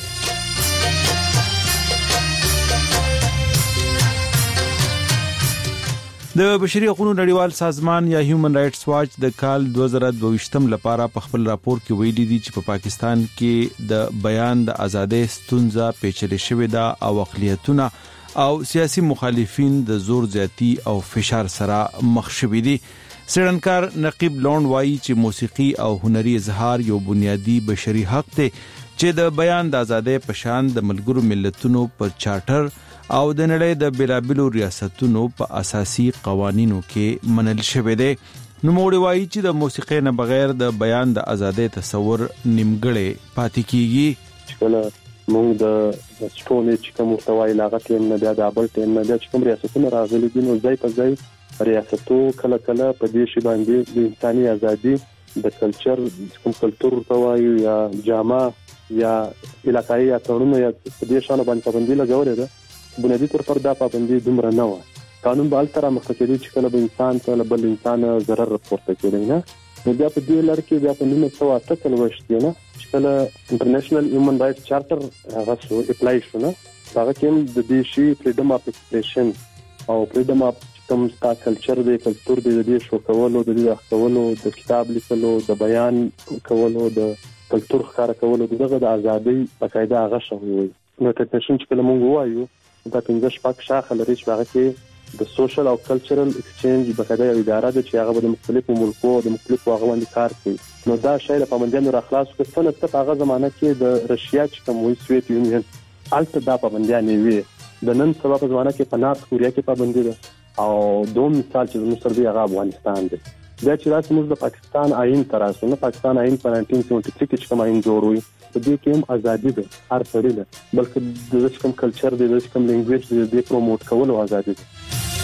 د بشري حقوقو نړیوال سازمان یا هیومن رائټس واچ د کال دوه زره دوه ویشت لپاره په خپل راپور کې ویلي دي چې په پا پاکستان کې د بیان د ازادۍ ستونزه پیچلې شوې ده او اقلیتونه او سیاسي مخالفین د زور زیاتی او فشار سره مخ شوي دي. سړنکار نقیب لون وایي چې موسیقي او هنري اظهار یو بنیادی بشري حق دی چې د بیان د ازادۍ په شان د ملګرو ملتونو پر چارټر او د نړۍ د بیلابیلو ریاستونو په اساسي قوانینو کې منل شوی دی. نو موږ وایي چې د موسیقۍ نه بغیر د بیان د ازادۍ تصور نیمګړی پاتې کیږي. چې موږ د سټونې چې کوم محتوای لاغت یې نه بیا د ابل ټیم نه بیا چې کوم ریاستونه راغلي دي نو ځای په ځای ریاستو کله کله په دې شی باندې د انساني ازادي د کلچر کوم کلچر توایو یا جامه یا علاقايي اتړونو یا په دې شان باندې پابندي لګولې ده. بنیادی طور پر دا پابندي دومره نه و. قانون به التر مخکې چې کله به انسان ته بل انسان ضرر رپورټ کوي نه نو بیا په دې لړ کې بیا په نوم څو اټکل وشتي نه چې کله انټرنیشنل هیومن رائټس چارټر هغه سو اپلای شو نه هغه کې د دې شی فریډم اف ایکسپریشن او فریډم اف کوم ستا کلچر دی کلچر دی د دې شو کولو د دې اخولو د کتاب لیکلو د بیان کولو د کلچر ښکار کولو دغه د ازادۍ بقاعده هغه شوی وي. نو ټیکنیشن چې کله مونږ وایو دا پنځه شپږ شاخه لري چې هغه کې د سوشل او کلچرل ایکسچینج بقاعده یو اداره ده چې هغه د مختلفو ملکو د مختلفو هغه باندې کار کوي. نو دا شی له پابندیانو راخلاص کړه څنګه ته هغه زمانہ کې د رشیا چې کوم وی سویت یونین الته دا پابندیانې وي د نن سبا په زمانہ کې په نارت کوریا کې پابندي ده او دوم مثال چې موږ سره دی هغه افغانستان دی. دا چې راځي موږ د پاکستان آئین تراسو نه پاکستان آئین په نولس سوه سیوونټي تھری کې کوم آئین جوړ وي په دې کې هم ازادي ده هر سړي ده بلکې د کوم کلچر دی د کوم لینګویج دی د پروموټ کولو ازادي ده.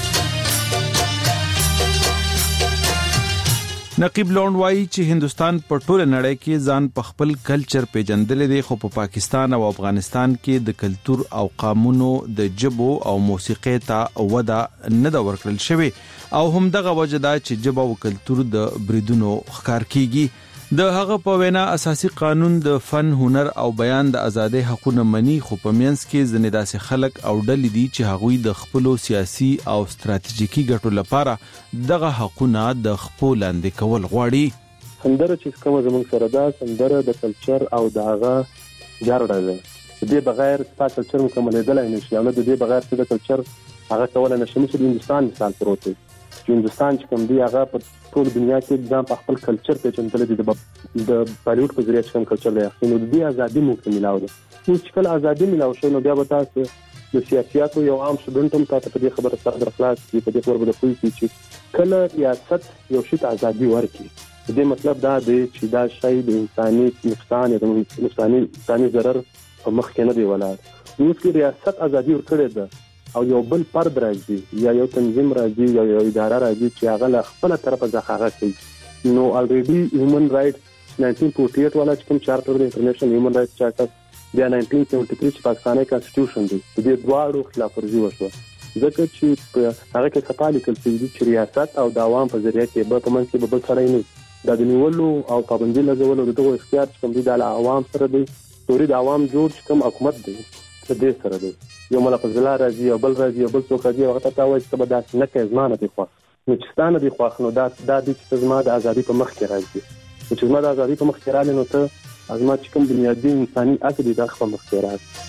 نقیب لون وایي چې هندستان په ټوله نړۍ کې ځان په خپل کلچر پیژندل دي خو په پاکستان او افغانستان کې د کلچر او قانونو د جبو او موسیقي ته وده نه دا ورکړل شوی او هم دغه وجه دا چې جبو او کلچر د بریدونو ښکار کیږي. د هغه په وینا اساسي قانون د فن هنر او بیان د ازادۍ حقوقو منی خو په مینس کې ځنې داسې خلک او ډلې دي چې هغوی د خپل سیاسي او ستراتیژیکي ګټو لپاره دغه حقوقونه د خپل لاندې کول غواړي. سندره چې کوم زموږ سره ده سندره د کلچر او د هغه جوړه ده د دې بغیر ستا کلچر مکملېدل نه شي او د دې بغیر څه د کلچر هغه کول نه شي. مثل هندستان مثال پروت دی چې هندستان چې کوم دی هغه په ټول دنیا کې ځان په خپل کلچر پیژندل دي د بالیوډ په ذریعہ کوم کلچر دی نو د دې ازادي ممکن ملاو ده. چې کله ازادي ملاو شي نو بیا به تاسو د سیاستو یو عام شډونټ هم تاسو په دې خبره سره درخلاص کی په دې خبره به کوی چې کله ریاست یو شی ته ازادي ورکړي د دې مطلب دا دی چې دا شی د انساني نقصان یا د انساني انساني ضرر په مخ کې نه دی ولاړ. نو چې ریاست ازادي ورکړي ده او یو بل فرد راځي یا یو تنظیم راځي یا یو اداره راځي چې هغه له خپل طرفه ځخه کوي نو الریډي هیومن رائټس نولس سوه اړتالیس والا چې کوم چارټر د انټرنیشنل هیومن رائټس چارټر بیا نولس سوه سیوونټي تھری چې پاکستاني کانسټیټیوشن دی د دې دواړو خلاف ورزي وشوه ځکه چې هغه کې خطا لیکل شوی دی چې ریاست او د عوام په ذریعہ کې به په منځ کې به بل سره نه د نیولو او پابندي لګولو دغه اختیار چې کوم دی د عوام سره دی توري د عوام جوړ کوم حکومت دی د دې سره دی یو ملفظ لا راځي او بل راځي او بل څوک راځي او هغه ته وایي چې به دا نه کوي زمانه دی خو نو چې ستانه دی خو نو دا دا د زما د ازادي په مخ کې راځي چې زما د ازادي په مخ کې راځي نو ته ازما چې کوم بنیادی انساني حق دی دا خو مخ کې راځي.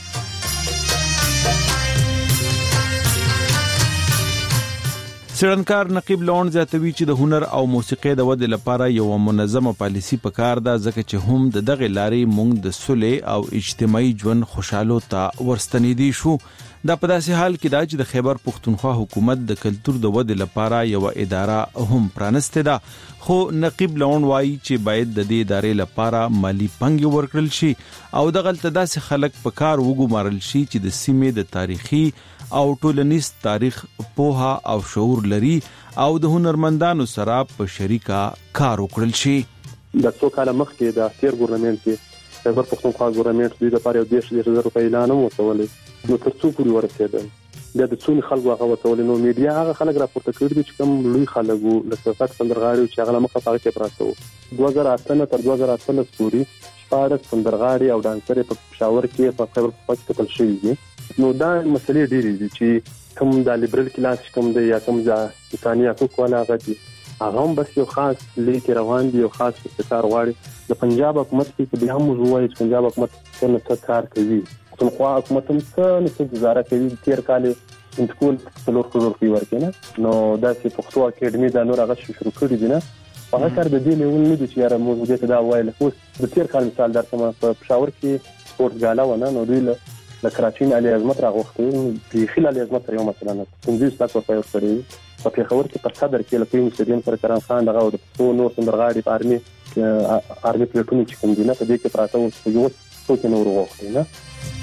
سړنکار نقیب لون زیاتوي چې د هنر او موسیقي د ودې لپاره یو منظمه پالیسی پکار ده ځکه چې هم د دغه لارې مونږ د صلح او اجتماعي ژوند خوشاله ته ورستنیدي شو. دا په داسې حال کې دا چې د خیبر پښتونخوا حکومت د کلچر د ودې لپاره یو اداره هم پرانسته ده خو نقیب لون وایي چې باید د دې ادارې لپاره مالی پنګ ورکړل شي او دغه تداسې خلک په کار وګمارل شي چې د سیمې د تاریخي او ټولنیز تاریخ پوها او شعور لري او د هنرمندانو سره په شریکه کار وکړل شي. د څو کال مخکې د تیر ګورنمنت کې خیبر پښتونخوا ګورنمنت دوی د لپاره یو دیش دیش زر روپۍ اعلان وکولې نو تر څو پورې ورسېدل بیا د څو خلکو هغه وتول نو میډیا هغه خلک راپورته کړی دي چې کوم لوی خلک وو لکه سیاست سندرغاړي چې هغه مخه پاره کې پراته وو دوه زره اته تر دوه زره اتلس پورې شپږ سندرغاړي او ډانسرې په پېښور کې په خیبر پښتونخوا کې تل شوي دي نو دا مسلې ډېرې دي چې کوم د لیبرل کلاس کوم دی یا کوم د انساني حقوقو ولا غدي هغه هم بس یو خاص لیک روان دي او خاص استثار غواړي د پنجاب حکومت کې بیا هم وایي چې پنجاب حکومت څنګه کار کوي پښتونخوا حکومت هم څه گزاره کوي تیر کال انټکول څلور کروڑ روپۍ ورکړي نو دا چې پښتو اکیډمي دا نور هغه شروع کړی دي نه هغه کار د دې لیول نه دي چې یاره موږ دې ته دا وایل اوس د تیر کال مثال درته په پېښور کې سپورت غالا ونه نو دوی له کراچۍ علي عظمت راغوښتي په خلال علي عظمت یو مثلا څنګه ستاسو په یو کړی په پېښور کې په صدر کې لکه مسجد سره کران خان دغه د پښتو نور سندرغاړي په ارمي ارمي پلیټونو چې کوم دي نه په دې کې پراته وو یو څو کې نور وغوښتي نه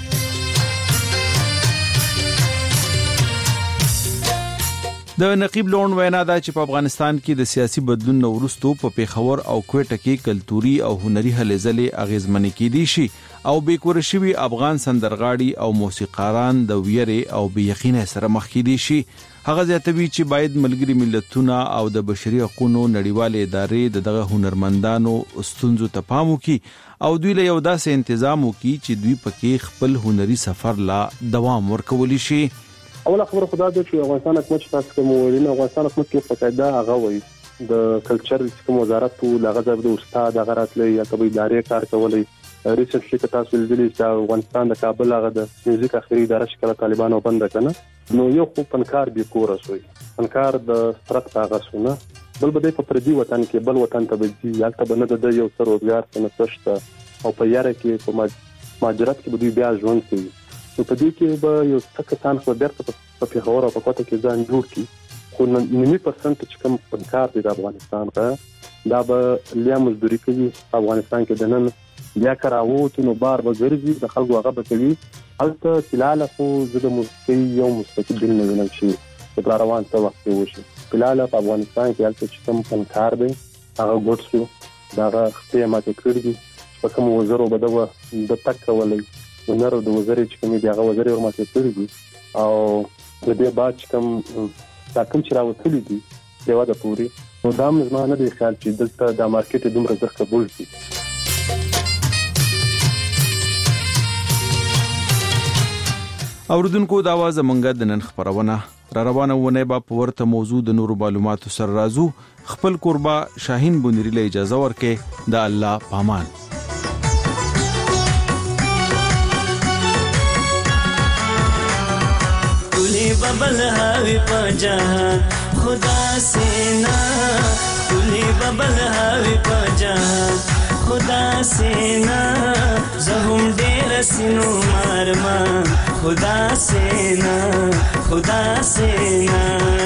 د نقیب لون وینا دا چې په افغانستان کې د سیاسي بدلون وروسته په پیښور او کوټه کې کلتوري او هنري هلې ځلې اغیزمنې کېدي شي او بیکور شوی افغان سندرغاړي او موسیقاران د ویری او بېیقینه سره مخ کېدي شي هغه زیاتوي چې باید ملګری ملتونه او د بشري حقوقو نړیوال ادارې دغه هنرمندانو ستونزو ته پام وکړي او دوی له یو داسې تنظیم وکړي چې دوی پکې خپل هنري سفر لا دوام ورکولی شي اوله خبره خدا دې چې افغانستان حکومت تاسو کوم ویل نه افغانستان حکومت کې فقاعده هغه وایي د کلچر کوم وزارت ټول هغه د استاد هغه راتلې یا کومې ادارې کار کولې ریسرچ کې تاسو لیدلی چې افغانستان د کابل هغه د میوزیک اخري اداره شکل طالبانو بند کړه نو یو خو فنکار به کور شوی فنکار د سرت هغه سونه بل بده په پردي وطن کې بل وطن ته به ځي یالته بنه د یو سر روزګار څنګه تشته او په یاره کې په ماجرات کې به بیا ژوند کوي نو په دې کې به یو څه کسان خو درته په پیښور او په کوټه کې ځان جوړ کړي خو نيمه پرسنټ چې کوم فنکار دی د افغانستان کا دا به لیا مزدوري کوي افغانستان کې د نن بیا کراوت نو بار به ګرځي د خلکو هغه به کوي البته فلاله خو زه د موسیقي یو مستقل نه وینم چې په روان څه وخت وشي فلاله په افغانستان کې البته چې کوم فنکار دی هغه ګډ شو دا خپل ماته کړی په کوم وزرو بدو د تک کولای ونر د وزري چې کومې دی هغه وزري ورماته کړی دي او د دې بعد چې کوم تاکم چې راوتلی دي دیوا د پوری نو دا مزمانه دی خیال چې دلته د مارکیټ دومره ځخ قبول شي اوردونکو د आवाज منګه د نن خبرونه را روانه ونه با په ورته موضوع د نورو معلوماتو سره رازو خپل قربا شاهین بونری له اجازه ورکې د الله پامان बबल हावी पजहान खुदा से ना तुली बबल हावी पजहान खुदा से ना जहुम डेर सिनो मारमा खुदा से ना खुदा से ना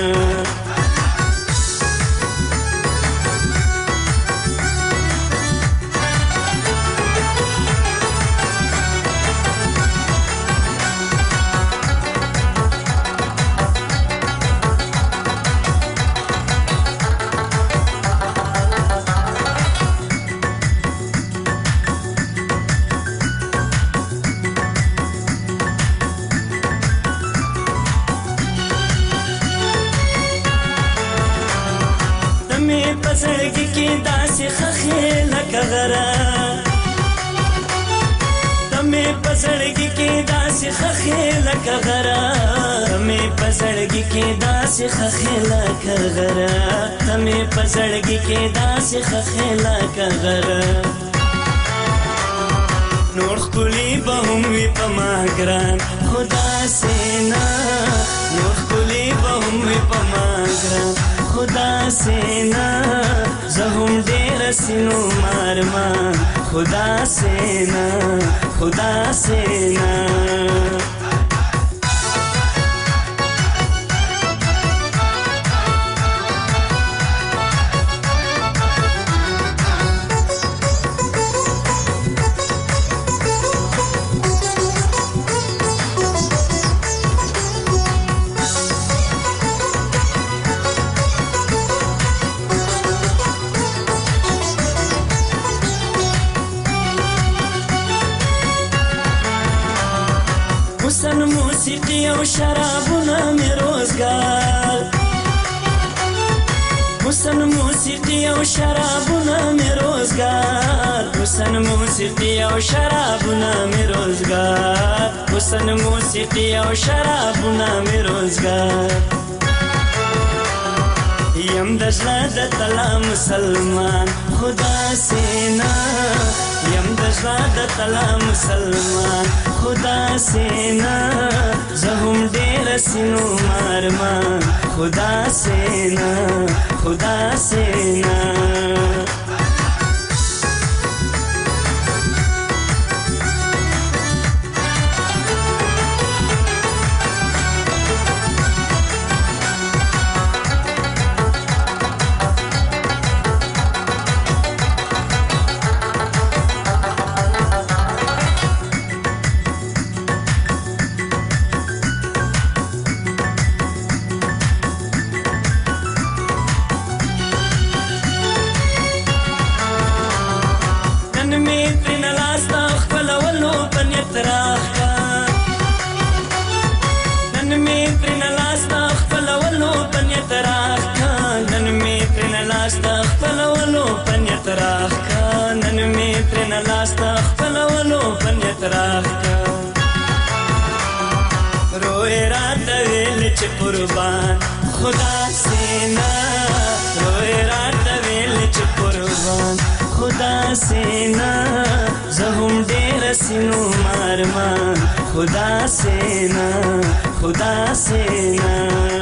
پسړګي کې داسې خخې لکه غره تمه پسړګي کې داسې خخې لکه غره تمه پسړګي کې داسې خخې لکه غره تمه پسړګي کې داسې خخې لکه غره نور خولي به هم وي په ما ګران خدا سینا نور خولي به هم وي په ما ګران खुदा से ना जहुम डेर सिनो मारमा खुदा से ना खुदा से ना حسن موسیقی او شرابونه می روزگار حسن موسیقی او شرابونه می روزگار حسن موسیقی او شرابونه می روزگار حسن موسیقی او شرابونه می روزگار یم دجلا د تلا مسلمان خدا سینا یم دجلا د تلا مسلمان خدا سینا زهم ډیر سينو مارمان خدا سینا خدا سینا قربان خدا سینا روی رات ویل چ قربان خدا سینا زهم ډیر سينو مارمان خدا سینا خدا سینا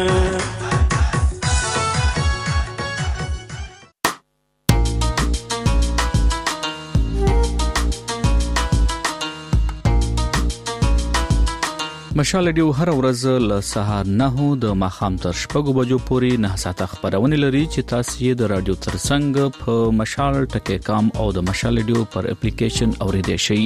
مشال ډیو هر ورځ له سهار نه د ماخام تر شپږو بجو پورې نه ساعت خبرونه لري چې تاسو یې د رادیو ترڅنګ په مشال ټکی کام او د مشال ډیو پر اپلیکیشن اوریدئ شئ.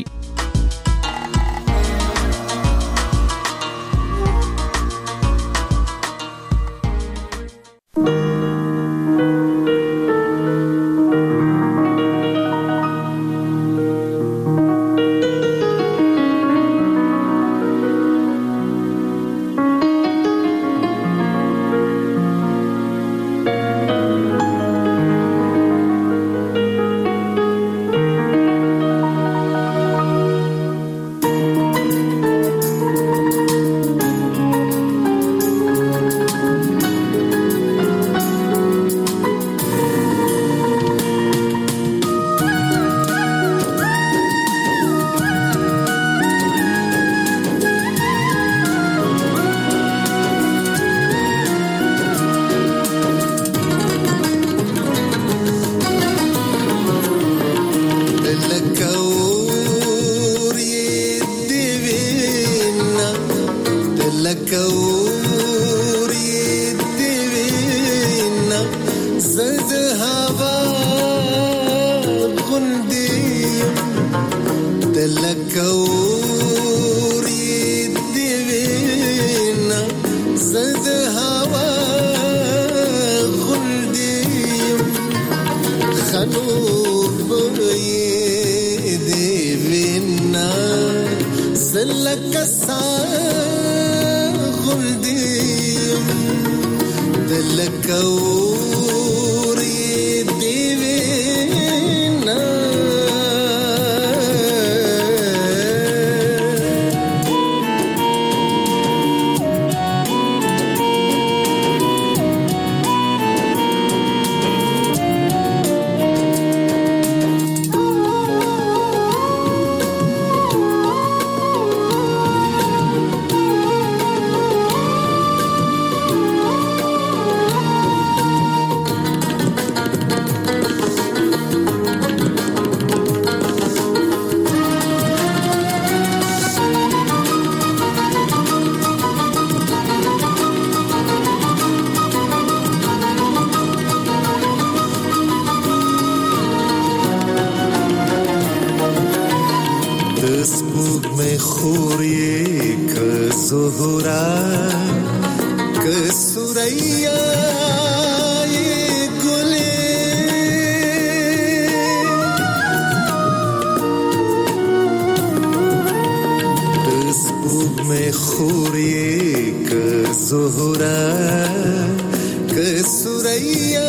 سپوږمۍ خور یې که زهره که سوریا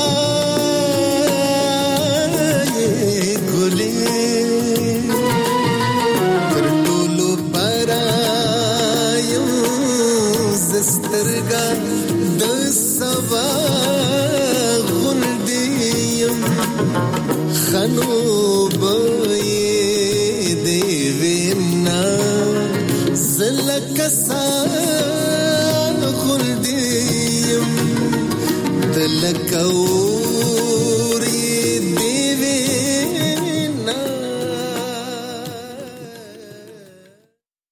یې ګلې تر ټولو پرایم زسترګا د سبا غونډې یم خنو زلکسا خلدیم دلکو